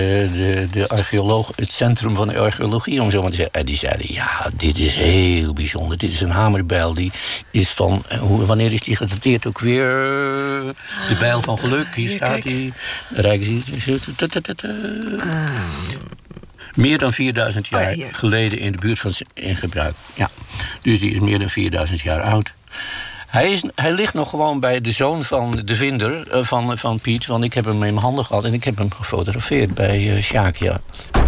het centrum van de archeologie, om zo maar te zeggen. En die zeiden, ja, dit is heel bijzonder. Dit is een hamerbijl. Die is van, wanneer is die gedateerd ook weer? De bijl van geluk. Hier staat die. Meer dan 4000 jaar geleden in de buurt van in gebruik. Ja. Dus die is meer dan 4000 jaar oud. Hij ligt nog gewoon bij de zoon van de vinder van Piet. Want ik heb hem in mijn handen gehad en ik heb hem gefotografeerd bij Sjaak, ja.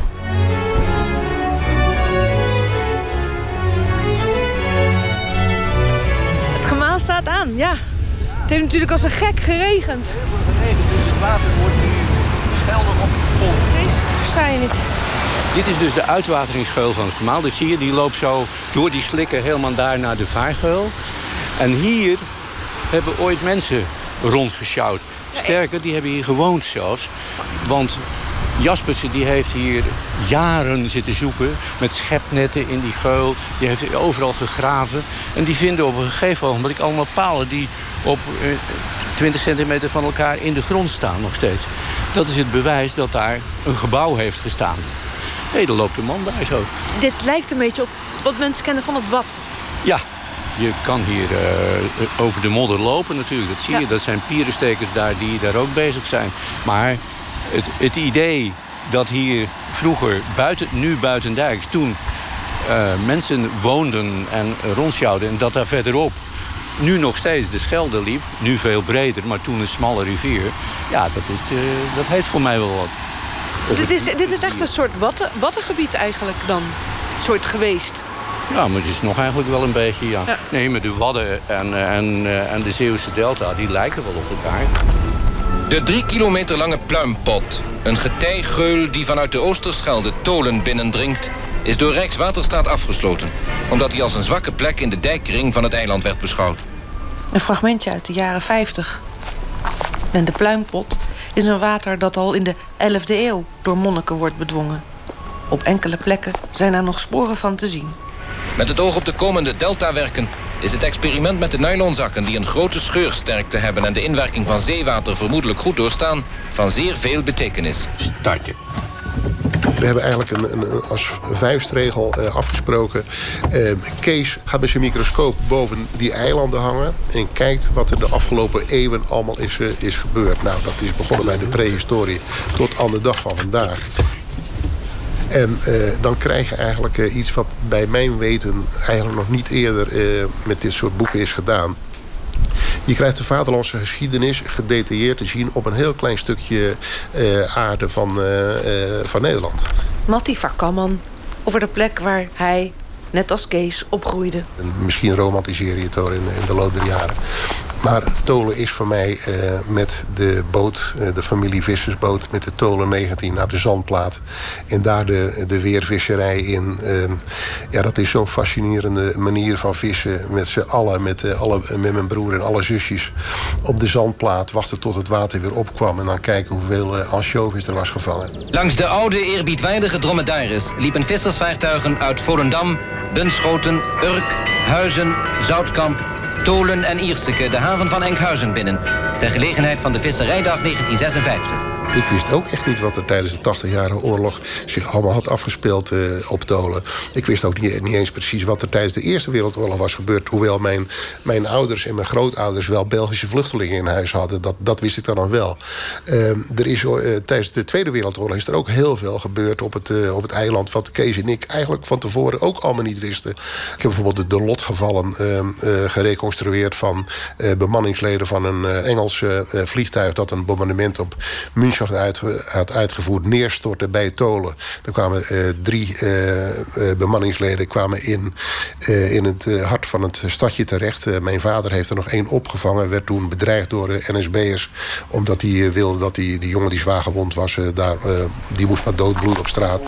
Het gemaal staat aan, ja. Het heeft natuurlijk als een gek geregend. Heel veel geregend, dus het water wordt nu scheldig opgepompt. Kees, versta je niet. Dit is dus de uitwateringsgeul van het gemaal. Dus zie je, die loopt zo door die slikken helemaal daar naar de vaargeul. En hier hebben ooit mensen rondgesjouwd. Sterker, die hebben hier gewoond zelfs. Want Jaspersen die heeft hier jaren zitten zoeken met schepnetten in die geul. Die heeft overal gegraven. En die vinden op een gegeven moment allemaal palen die op 20 centimeter van elkaar in de grond staan nog steeds. Dat is het bewijs dat daar een gebouw heeft gestaan. Hé, daar loopt een man daar zo. Dit lijkt een beetje op wat mensen kennen van het Wad. Ja. Je kan hier over de modder lopen natuurlijk, dat zie je. Dat zijn pierenstekers daar die daar ook bezig zijn. Maar het idee dat hier vroeger, nu buitendijks, toen mensen woonden en rondsjouwden en dat daar verderop nu nog steeds de Schelde liep, nu veel breder, maar toen een smalle rivier. Ja, dat heeft voor mij wel wat. Dit is echt een soort wattengebied eigenlijk dan, een soort geweest. Ja, maar het is nog eigenlijk wel een beetje, ja. Nee, maar de Wadden en de Zeeuwse Delta, die lijken wel op elkaar. De 3 kilometer lange Pluimpot, een getijgeul die vanuit de Oosterschelde Tolen binnendringt, is door Rijkswaterstaat afgesloten, omdat hij als een zwakke plek in de dijkring van het eiland werd beschouwd. Een fragmentje uit de jaren 50. En de Pluimpot is een water dat al in de 11e eeuw door monniken wordt bedwongen. Op enkele plekken zijn er nog sporen van te zien. Met het oog op de komende deltawerken is het experiment met de nylonzakken, die een grote scheursterkte hebben en de inwerking van zeewater vermoedelijk goed doorstaan, van zeer veel betekenis. Starten. We hebben eigenlijk als vuistregel afgesproken. Kees gaat met zijn microscoop boven die eilanden hangen en kijkt wat er de afgelopen eeuwen allemaal is gebeurd. Nou, dat is begonnen bij de prehistorie tot aan de dag van vandaag. En dan krijg je eigenlijk iets wat bij mijn weten eigenlijk nog niet eerder met dit soort boeken is gedaan. Je krijgt de vaderlandse geschiedenis gedetailleerd te zien op een heel klein stukje aarde van Nederland. Matti Varkamman over de plek waar hij, net als Kees, opgroeide. En misschien romantiseer je het door in de loop der jaren. Maar Tolen is voor mij met de boot, de familie vissersboot, met de Tolen 19 naar de Zandplaat. En daar de weervisserij in. Ja, dat is zo'n fascinerende manier van vissen. Met z'n allen, met mijn broer en alle zusjes. Op de Zandplaat wachten tot het water weer opkwam. En dan kijken hoeveel ansjovis er was gevangen. Langs de oude eerbiedwaardige dromedaris liepen vissersvaartuigen uit Volendam, Bunschoten, Urk, Huizen, Zoutkamp, Tolen en Ierseke de haven van Enkhuizen binnen, ter gelegenheid van de Visserijdag 1956. Ik wist ook echt niet wat er tijdens de 80-jarige oorlog zich allemaal had afgespeeld op Tolen. Ik wist ook niet eens precies wat er tijdens de Eerste Wereldoorlog was gebeurd. Hoewel mijn ouders en mijn grootouders wel Belgische vluchtelingen in huis hadden. Dat wist ik dan nog wel. Tijdens de Tweede Wereldoorlog is er ook heel veel gebeurd op het eiland, wat Kees en ik eigenlijk van tevoren ook allemaal niet wisten. Ik heb bijvoorbeeld de lotgevallen gereconstrueerd van bemanningsleden van een Engels vliegtuig dat een bombardement op München had uitgevoerd, neerstortte bij Tolen. Er kwamen 3 bemanningsleden in het hart van het stadje terecht. Mijn vader heeft er nog 1 opgevangen, werd toen bedreigd door de NSB'ers, omdat hij wilde dat die jongen die zwaar gewond was, die moest maar doodbloeden op straat.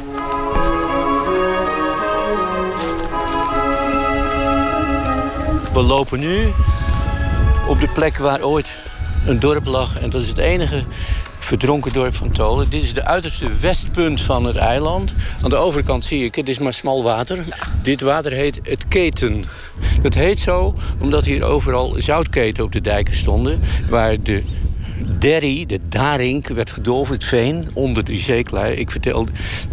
We lopen nu op de plek waar ooit een dorp lag. En dat is het enige verdronken dorp van Tolen. Dit is de uiterste westpunt van het eiland. Aan de overkant zie ik, het is maar smal water. Dit water heet het Keten. Het heet zo omdat hier overal zoutketen op de dijken stonden, waar de derrie, de darink, werd gedolven, het veen, onder die zeeklei. Ik vertelde,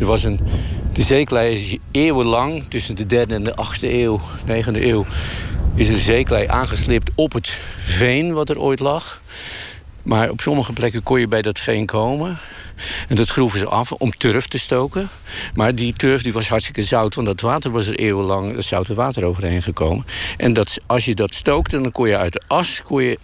de zeeklei is eeuwenlang, tussen de 3e en de 8e eeuw, 9e eeuw, is er zeeklei aangeslipt op het veen wat er ooit lag. Maar op sommige plekken kon je bij dat veen komen. En dat groeven ze af om turf te stoken. Maar die turf die was hartstikke zout, want dat water was er eeuwenlang het zoute water overheen gekomen. En als je dat stookte, dan kon je uit de as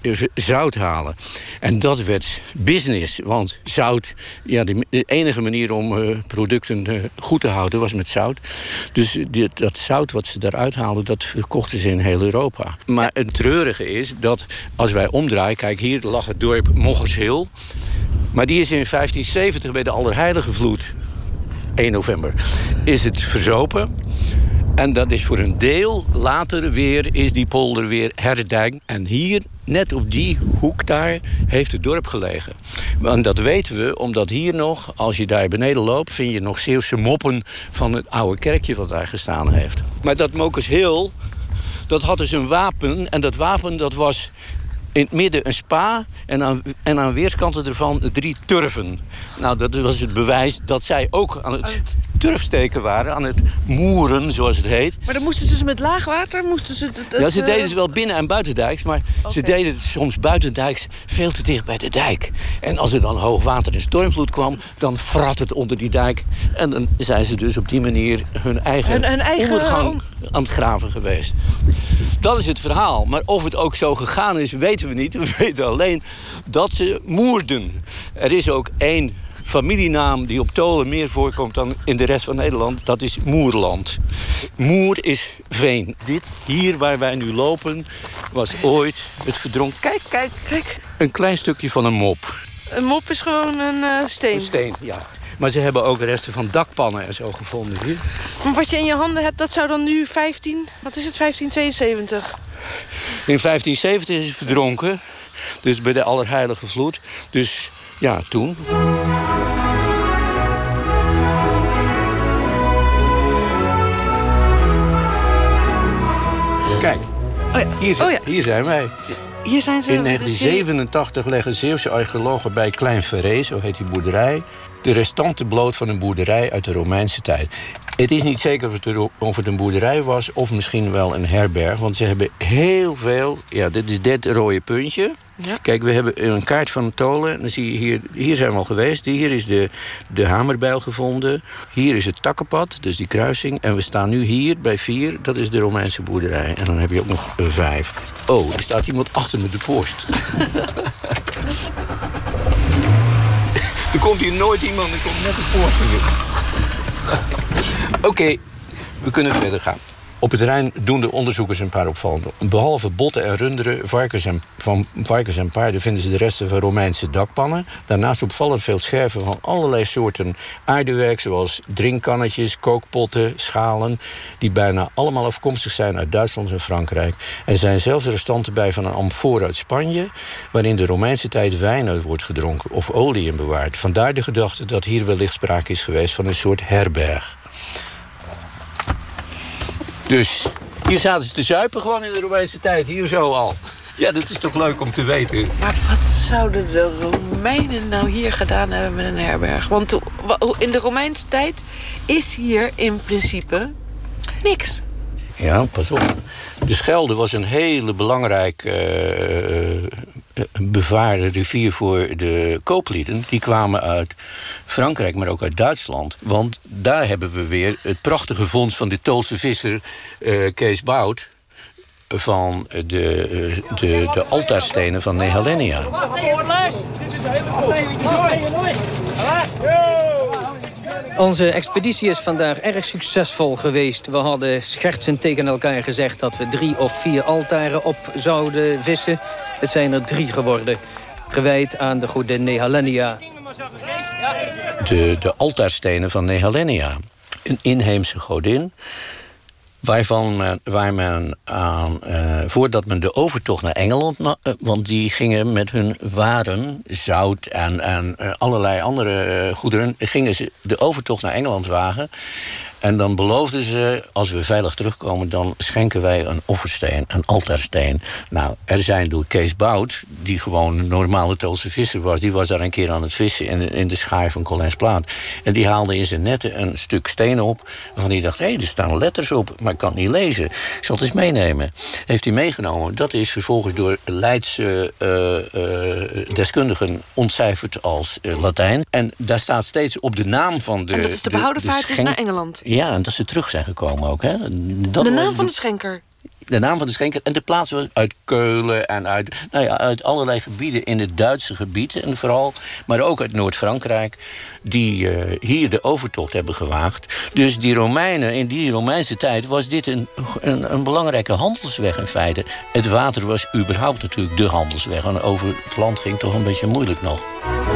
zout halen. En dat werd business, want zout, ja, de enige manier om producten goed te houden was met zout. Dus dat zout wat ze daaruit haalden, dat verkochten ze in heel Europa. Maar het treurige is dat als wij omdraaien, kijk, hier lag het dorp Moggershil. Maar die is in 1570 bij de Allerheiligenvloed, 1 november, is het verzopen. En dat is voor een deel later weer, is die polder weer herdijkt. En hier, net op die hoek daar, heeft het dorp gelegen. En dat weten we, omdat hier nog, als je daar beneden loopt, vind je nog Zeeuwse moppen van het oude kerkje wat daar gestaan heeft. Maar dat Moggershil, dat had dus een wapen. En dat wapen, dat was in het midden een spa en aan weerskanten ervan 3 turven. Nou, dat was het bewijs dat zij ook aan het turfsteken waren, aan het moeren, zoals het heet. Maar dan moesten ze met laagwater? Ja, ze deden het wel binnen- en buitendijks, maar ze deden het soms buitendijks veel te dicht bij de dijk. En als er dan hoogwater en stormvloed kwam, dan vrat het onder die dijk. En dan zijn ze dus op die manier hun eigen ondergang aan het graven geweest. Dat is het verhaal. Maar of het ook zo gegaan is, weten we niet. We weten alleen dat ze moerden. Er is ook 1 familienaam die op Tolen meer voorkomt dan in de rest van Nederland. Dat is Moerland. Moer is veen. Dit hier waar wij nu lopen was ooit het verdronken. Kijk. Een klein stukje van een mop. Een mop is gewoon een steen. Een steen, ja. Maar ze hebben ook resten van dakpannen en zo gevonden hier. Maar wat je in je handen hebt, dat zou dan nu 1572? In 1570 is het verdronken. Dus bij de Allerheiligenvloed. Dus ja, toen. Kijk, hier zijn wij. Hier zijn ze. In 1987 leggen Zeeuwse archeologen bij Klein Verree, zo heet die boerderij, de restanten bloot van een boerderij uit de Romeinse tijd. Het is niet zeker of het een boerderij was of misschien wel een herberg. Want ze hebben heel veel. Ja, dit is dit rode puntje. Ja. Kijk, we hebben een kaart van Tolen. Dan zie je hier zijn we al geweest. Hier is de hamerbijl gevonden. Hier is het takkenpad, dus die kruising. En we staan nu hier bij 4. Dat is de Romeinse boerderij. En dan heb je ook nog 5. Oh, er staat iemand achter me de post. Er komt hier nooit iemand, er komt net de post hier. Oké, we kunnen verder gaan. Op het terrein doen de onderzoekers een paar opvallende. Behalve botten en runderen, van varkens en paarden vinden ze de resten van Romeinse dakpannen. Daarnaast opvallend veel scherven van allerlei soorten aardewerk, zoals drinkkannetjes, kookpotten, schalen, die bijna allemaal afkomstig zijn uit Duitsland en Frankrijk. Er zijn zelfs restanten bij van een amfoor uit Spanje, waarin de Romeinse tijd wijn uit wordt gedronken of olie in bewaard. Vandaar de gedachte dat hier wellicht sprake is geweest van een soort herberg. Dus hier zaten ze te zuipen gewoon in de Romeinse tijd, hier zo al. Ja, dat is toch leuk om te weten. Maar wat zouden de Romeinen nou hier gedaan hebben met een herberg? Want in de Romeinse tijd is hier in principe niks. Ja, pas op. De Schelde was een hele belangrijk bevaarde rivier voor de kooplieden. Die kwamen uit Frankrijk, maar ook uit Duitsland. Want daar hebben we weer het prachtige vondst van de Toolse visser Kees Bout van de altaarstenen van Nehalennia. Onze expeditie is vandaag erg succesvol geweest. We hadden schertsend tegen elkaar gezegd dat we 3 of 4 altaren op zouden vissen. Het zijn er 3 geworden, gewijd aan de goede Nehalennia. De altaarstenen van Nehalennia, een inheemse godin, waar men aan, voordat men de overtocht naar Engeland, want die gingen met hun waren, zout en allerlei andere goederen, gingen ze de overtocht naar Engeland wagen. En dan beloofden ze, als we veilig terugkomen, dan schenken wij een offersteen, een altaarsteen. Nou, er zijn door Kees Bout, die gewoon een normale Toolse visser was, die was daar een keer aan het vissen in de schaar van Colijnsplaat. En die haalde in zijn netten een stuk steen op, waarvan hij dacht, er staan letters op, maar ik kan het niet lezen. Ik zal het eens meenemen. Heeft hij meegenomen. Dat is vervolgens door Leidse deskundigen ontcijferd als Latijn. En daar staat steeds op de naam van de... En dat is de behouden vaart naar Engeland. Ja, en dat ze terug zijn gekomen ook. Hè? De naam van de schenker. De naam van de schenker. En de plaatsen uit Keulen en uit allerlei gebieden in het Duitse gebied. En vooral, maar ook uit Noord-Frankrijk. Die hier de overtocht hebben gewaagd. Dus die Romeinen, in die Romeinse tijd was dit een belangrijke handelsweg in feite. Het water was überhaupt natuurlijk de handelsweg. En over het land ging toch een beetje moeilijk nog.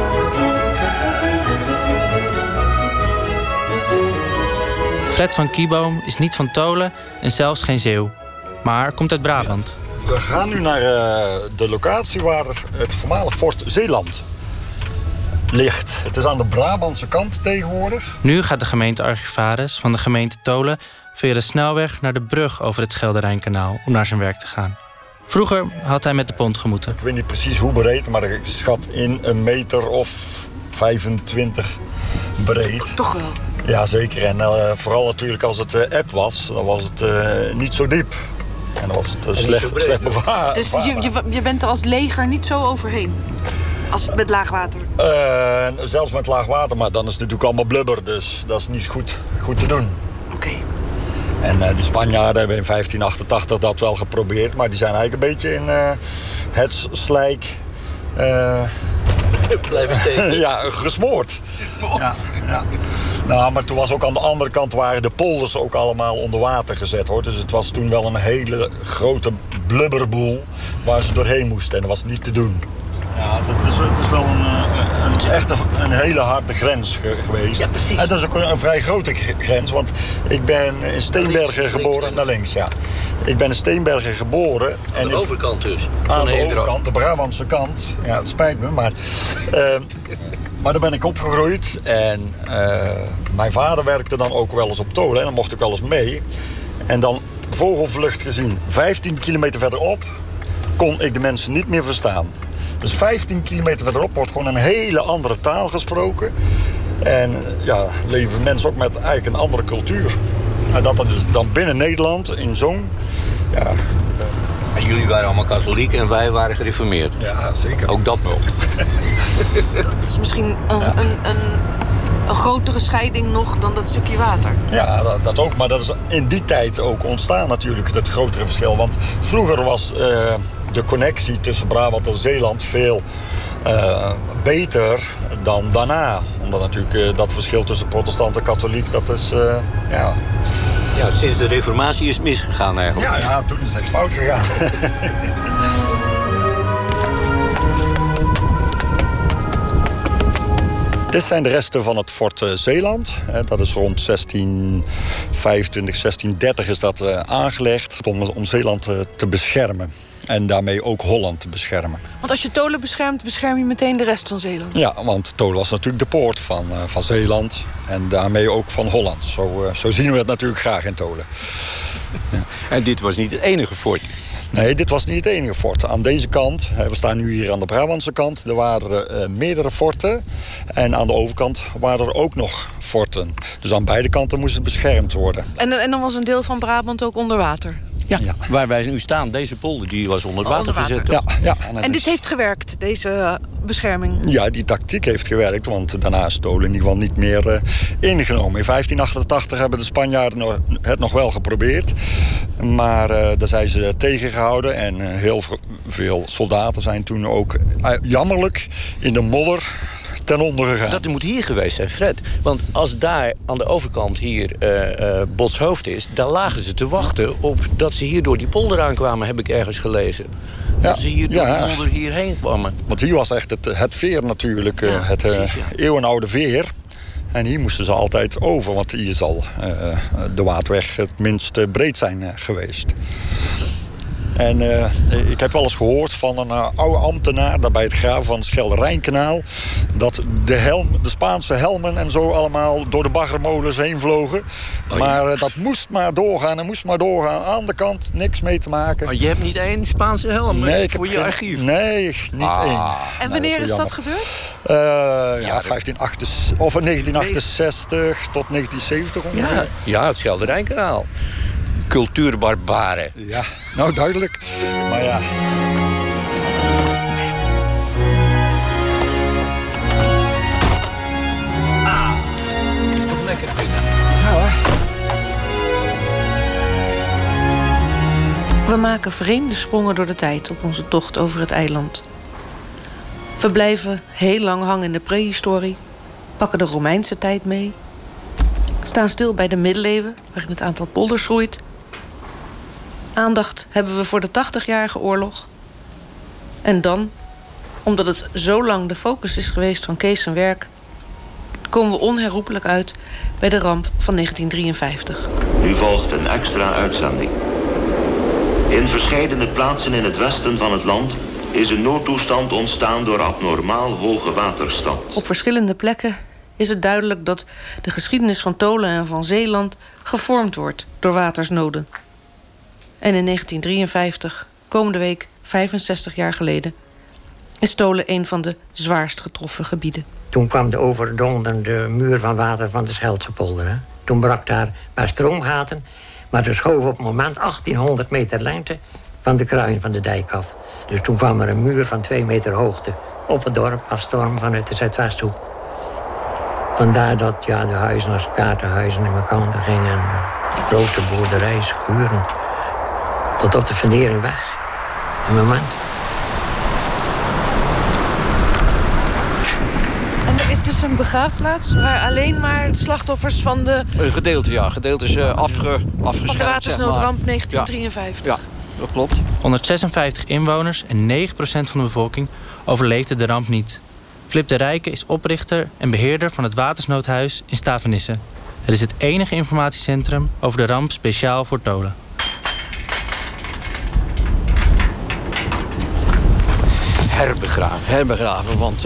Fred van Kieboom is niet van Tolen en zelfs geen Zeeuw. Maar komt uit Brabant. We gaan nu naar de locatie waar het voormalig fort Zeeland ligt. Het is aan de Brabantse kant tegenwoordig. Nu gaat de gemeentearchivaris van de gemeente Tolen via de snelweg naar de brug over het Schelde-Rijnkanaal om naar zijn werk te gaan. Vroeger had hij met de pont gemoeten. Ik weet niet precies hoe breed, maar ik schat in een meter of 25 breed. Toch wel? Ja, zeker. En vooral natuurlijk als het eb was, dan was het niet zo diep. En dan was het slecht bevaard. Dus je bent er als leger niet zo overheen? Als met laag water? Zelfs met laag water, maar dan is het natuurlijk allemaal blubber. Dus dat is niet goed te doen. Oké. En de Spanjaarden hebben in 1588 dat wel geprobeerd. Maar die zijn eigenlijk een beetje in het slijk... blijven steken. Ja, gesmoord. Ja. Nou, maar toen was ook aan de andere kant waren de polders ook allemaal onder water gezet, hoor. Dus het was toen wel een hele grote blubberboel waar ze doorheen moesten. En dat was niet te doen. Ja, het is wel echt een hele harde grens geweest. Ja, precies. En dat is ook een vrij grote grens, want ik ben in Steenbergen geboren. Naar links, ja. Ik ben in Steenbergen geboren. Aan de overkant dus? Aan de overkant, de Brabantse kant. Ja, het spijt me, maar... Maar daar ben ik opgegroeid en mijn vader werkte dan ook wel eens op Tolen. En dan mocht ik wel eens mee. En dan vogelvlucht gezien, 15 kilometer verderop kon ik de mensen niet meer verstaan. Dus 15 kilometer verderop wordt gewoon een hele andere taal gesproken. En ja, leven mensen ook met eigenlijk een andere cultuur. En dat dus dan binnen Nederland in zo'n... Ja, en jullie waren allemaal katholiek en wij waren gereformeerd. Ja, zeker. Ook dat nog. Dat is misschien een grotere scheiding nog dan dat stukje water. Ja, dat ook. Maar dat is in die tijd ook ontstaan natuurlijk, het grotere verschil. Want vroeger was de connectie tussen Brabant en Zeeland veel beter dan daarna. Omdat natuurlijk dat verschil tussen protestant en katholiek, dat is... Ja, sinds de reformatie is het misgegaan eigenlijk. Ja, toen is het fout gegaan. Dit zijn de resten van het fort Zeeland. Dat is rond 1625, 1630 is dat aangelegd om Zeeland te beschermen. En daarmee ook Holland te beschermen. Want als je Tolen beschermt, bescherm je meteen de rest van Zeeland. Ja, want Tolen was natuurlijk de poort van Zeeland. En daarmee ook van Holland. Zo zien we het natuurlijk graag in Tolen. Ja. En dit was niet het enige fort. Nee, dit was niet het enige fort. Aan deze kant, we staan nu hier aan de Brabantse kant... er waren meerdere forten. En aan de overkant waren er ook nog forten. Dus aan beide kanten moest het beschermd worden. En dan was een deel van Brabant ook onder water? Ja, waar wij nu staan, deze polder, die was onder water gezet. Ja. En dit heeft gewerkt, deze bescherming? Ja, die tactiek heeft gewerkt, want daarna is Tolen in ieder geval niet meer ingenomen. In 1588 hebben de Spanjaarden het nog wel geprobeerd. Maar daar zijn ze tegengehouden en heel veel soldaten zijn toen ook jammerlijk in de modder ten onder gegaan. Dat moet hier geweest zijn, Fred. Want als daar aan de overkant hier Botshoofd is... dan lagen ze te wachten op dat ze hier door die polder aankwamen... heb ik ergens gelezen. Dat ze hier door de polder hierheen kwamen. Want hier was echt het veer natuurlijk. Het eeuwenoude veer. En hier moesten ze altijd over. Want hier zal de Waardweg het minst breed zijn geweest. En ik heb wel eens gehoord van een oude ambtenaar... daar bij het graven van het Schelde-Rijnkanaal... dat de Spaanse helmen en zo allemaal door de baggermolens heen vlogen. Maar dat moest maar doorgaan en moest maar doorgaan. Aan de kant, niks mee te maken. Maar je hebt niet één Spaanse helm voor je archief? Nee, niet één. En wanneer is dat gebeurd? 1968 tot 1970 ongeveer. Ja, het Schelde-Rijnkanaal. Cultuurbarbaren. Ja, nou duidelijk. Maar ja. Het is toch lekker dit? We maken vreemde sprongen door de tijd op onze tocht over het eiland. We blijven heel lang hangen in de prehistorie, pakken de Romeinse tijd mee, staan stil bij de middeleeuwen, waarin het aantal polders groeit. Aandacht hebben we voor de 80-jarige oorlog. En dan, omdat het zo lang de focus is geweest van Kees zijn werk, komen we onherroepelijk uit bij de ramp van 1953. Nu volgt een extra uitzending. In verscheidene plaatsen in het westen van het land is een noodtoestand ontstaan door abnormaal hoge waterstand. Op verschillende plekken is het duidelijk dat de geschiedenis van Tolen en van Zeeland gevormd wordt door watersnoden. En in 1953, komende week 65 jaar geleden, is Tolen een van de zwaarst getroffen gebieden. Toen kwam de overdonderde muur van water van de Scheldse-polder. Hè. Toen brak daar maar stroomgaten, maar er schoof op het moment 1800 meter lengte van de kruin van de dijk af. Dus toen kwam er een muur van 2 meter hoogte op het dorp als storm vanuit de Zuidwesthoek. Vandaar dat de huizen als kaartenhuizen in elkaar gingen, grote boerderij, schuren, tot op de fundering weg. Een moment. En er is dus een begraafplaats waar alleen maar de slachtoffers van de... Een gedeelte, ja. Gedeelte is afgeschermd. Van de watersnoodramp 1953. Ja, dat klopt. 156 inwoners en 9% van de bevolking overleefde de ramp niet. Flip de Rijke is oprichter en beheerder van het Watersnoodhuis in Stavenisse. Het is het enige informatiecentrum over de ramp speciaal voor Tolen. Herbegraven, want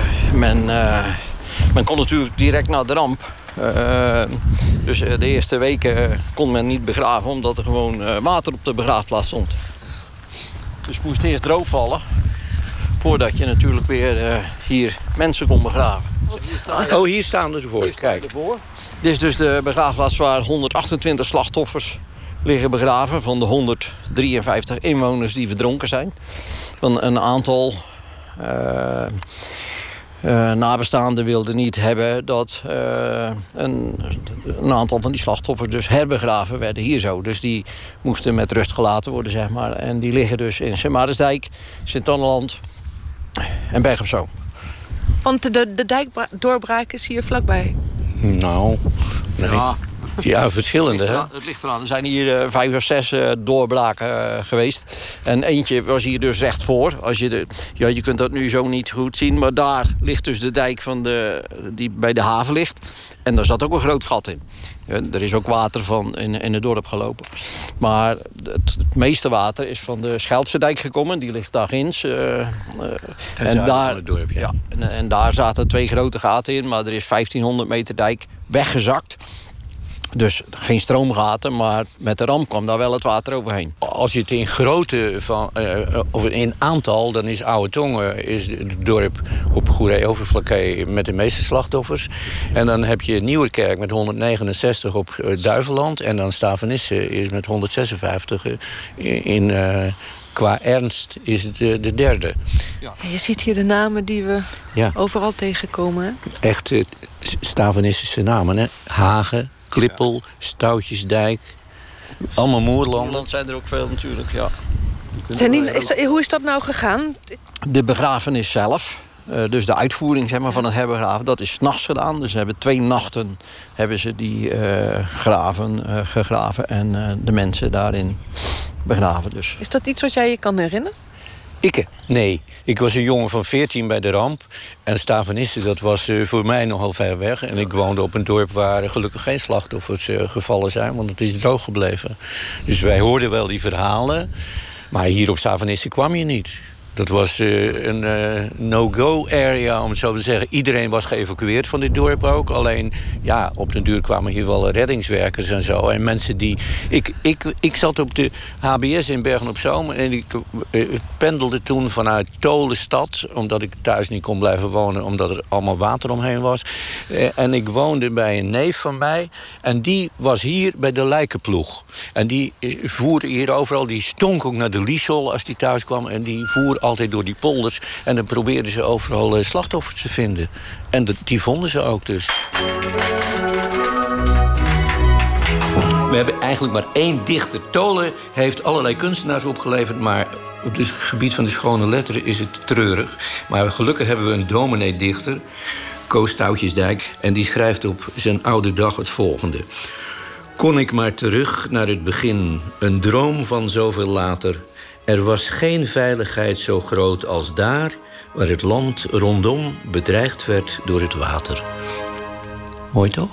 men kon natuurlijk direct na de ramp. Dus de eerste weken kon men niet begraven omdat er gewoon water op de begraafplaats stond. Dus het moest eerst droog vallen voordat je natuurlijk weer hier mensen kon begraven. Oh, hier staan ze voor. Kijk. Dit is dus de begraafplaats waar 128 slachtoffers liggen begraven van de 153 inwoners die verdronken zijn. Van een aantal nabestaanden wilden niet hebben dat een aantal van die slachtoffers dus herbegraven werden hier zo. Dus die moesten met rust gelaten worden, zeg maar. En die liggen dus in Sint-Maartensdijk, Sint-Anneland en Berg op Zoom. Want de dijkdoorbraak is hier vlakbij. Nou, nee. Ja, verschillende. Het ligt eraan. Er zijn hier 5 of 6 doorbraken geweest. En eentje was hier dus recht voor. Je kunt dat nu zo niet goed zien. Maar daar ligt dus de dijk die bij de haven ligt. En daar zat ook een groot gat in. Er is ook water van in het dorp gelopen. Maar het meeste water is van de Scheldse dijk gekomen. Die ligt daar ginds. En daar zaten 2 grote gaten in. Maar er is 1500 meter dijk weggezakt Dus geen stroomgaten, maar met de ramp kwam daar wel het water overheen. Als je het in grootte of in aantal, dan is Oude Tongen is het dorp op Goeree-Overflakkee met de meeste slachtoffers. En dan heb je Nieuwerkerk met 169 op Duiveland. En dan Stavenisse is met 156 qua ernst is het de derde. Ja, je ziet hier de namen die we overal tegenkomen. Hè? Echt Stavenissische namen, hè? Hagen, Klippel, Stoutjesdijk. Allemaal moerlanden. Dat zijn er ook veel natuurlijk, ja. Hoe is dat nou gegaan? De begrafenis zelf, dus de uitvoering zeg maar, van het herbegraven, dat is 's nachts gedaan. Dus ze hebben 2 nachten die gegraven en de mensen daarin begraven. Dus. Is dat iets wat jij je kan herinneren? Nee. Ik was een jongen van 14 bij de ramp. En Stavenisse, dat was voor mij nogal ver weg. En ik woonde op een dorp waar gelukkig geen slachtoffers gevallen zijn. Want het is droog gebleven. Dus wij hoorden wel die verhalen. Maar hier op Stavenisse kwam je niet. Dat was een no-go-area, om het zo te zeggen. Iedereen was geëvacueerd van dit dorp ook. Alleen, ja, op den duur kwamen hier wel reddingswerkers en zo. En mensen die... Ik zat op de HBS in Bergen-op-Zoom... en ik pendelde toen vanuit Tolenstad... omdat ik thuis niet kon blijven wonen... omdat er allemaal water omheen was. En ik woonde bij een neef van mij... en die was hier bij de lijkenploeg. En die voerde hier overal... die stonk ook naar de Liesel als die thuis kwam... en die voer altijd door die polders. En dan probeerden ze overal slachtoffers te vinden. En die vonden ze ook dus. We hebben eigenlijk maar 1 dichter. Tolen heeft allerlei kunstenaars opgeleverd... maar op het gebied van de schone letteren is het treurig. Maar gelukkig hebben we een dominee-dichter... Koos Stoutjesdijk. En die schrijft op zijn oude dag het volgende. Kon ik maar terug naar het begin. Een droom van zoveel later... Er was geen veiligheid zo groot als daar... waar het land rondom bedreigd werd door het water. Mooi toch?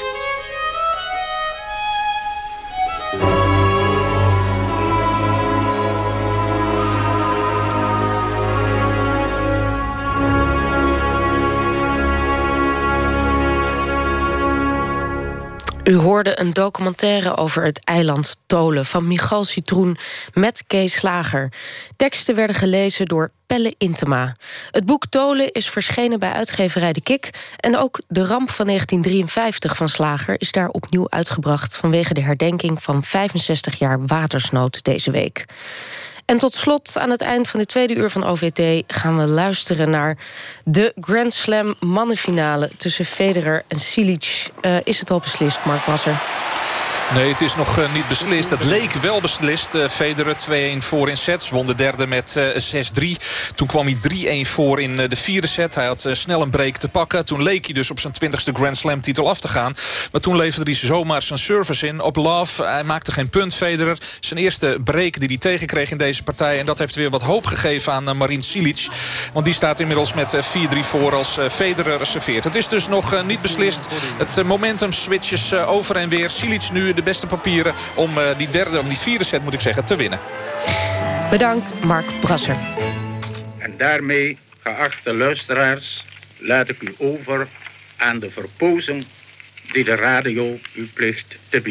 U hoorde een documentaire over het eiland Tolen... van Michal Citroen met Kees Slager. Teksten werden gelezen door Pelle Intema. Het boek Tolen is verschenen bij uitgeverij De Kik... en ook de ramp van 1953 van Slager is daar opnieuw uitgebracht... vanwege de herdenking van 65 jaar watersnood deze week. En tot slot, aan het eind van de tweede uur van OVT... gaan we luisteren naar de Grand Slam mannenfinale... tussen Federer en Cilic. Is het al beslist, Mark Brasser? Nee, het is nog niet beslist. Het leek wel beslist. Federer 2-1 voor in sets. Won de derde met 6-3. Toen kwam hij 3-1 voor in de vierde set. Hij had snel een break te pakken. Toen leek hij dus op zijn 20e Grand Slam titel af te gaan. Maar toen leverde hij zomaar zijn service in op love. Hij maakte geen punt, Federer. Zijn eerste break die hij tegenkreeg in deze partij. En dat heeft weer wat hoop gegeven aan Marin Cilic. Want die staat inmiddels met 4-3 voor als Federer serveert. Het is dus nog niet beslist. Het momentum switches over en weer. Cilic nu de beste papieren om die vierde set, moet ik zeggen, te winnen. Bedankt, Mark Brasser. En daarmee, geachte luisteraars, laat ik u over aan de verpozing die de radio u plicht te bieden.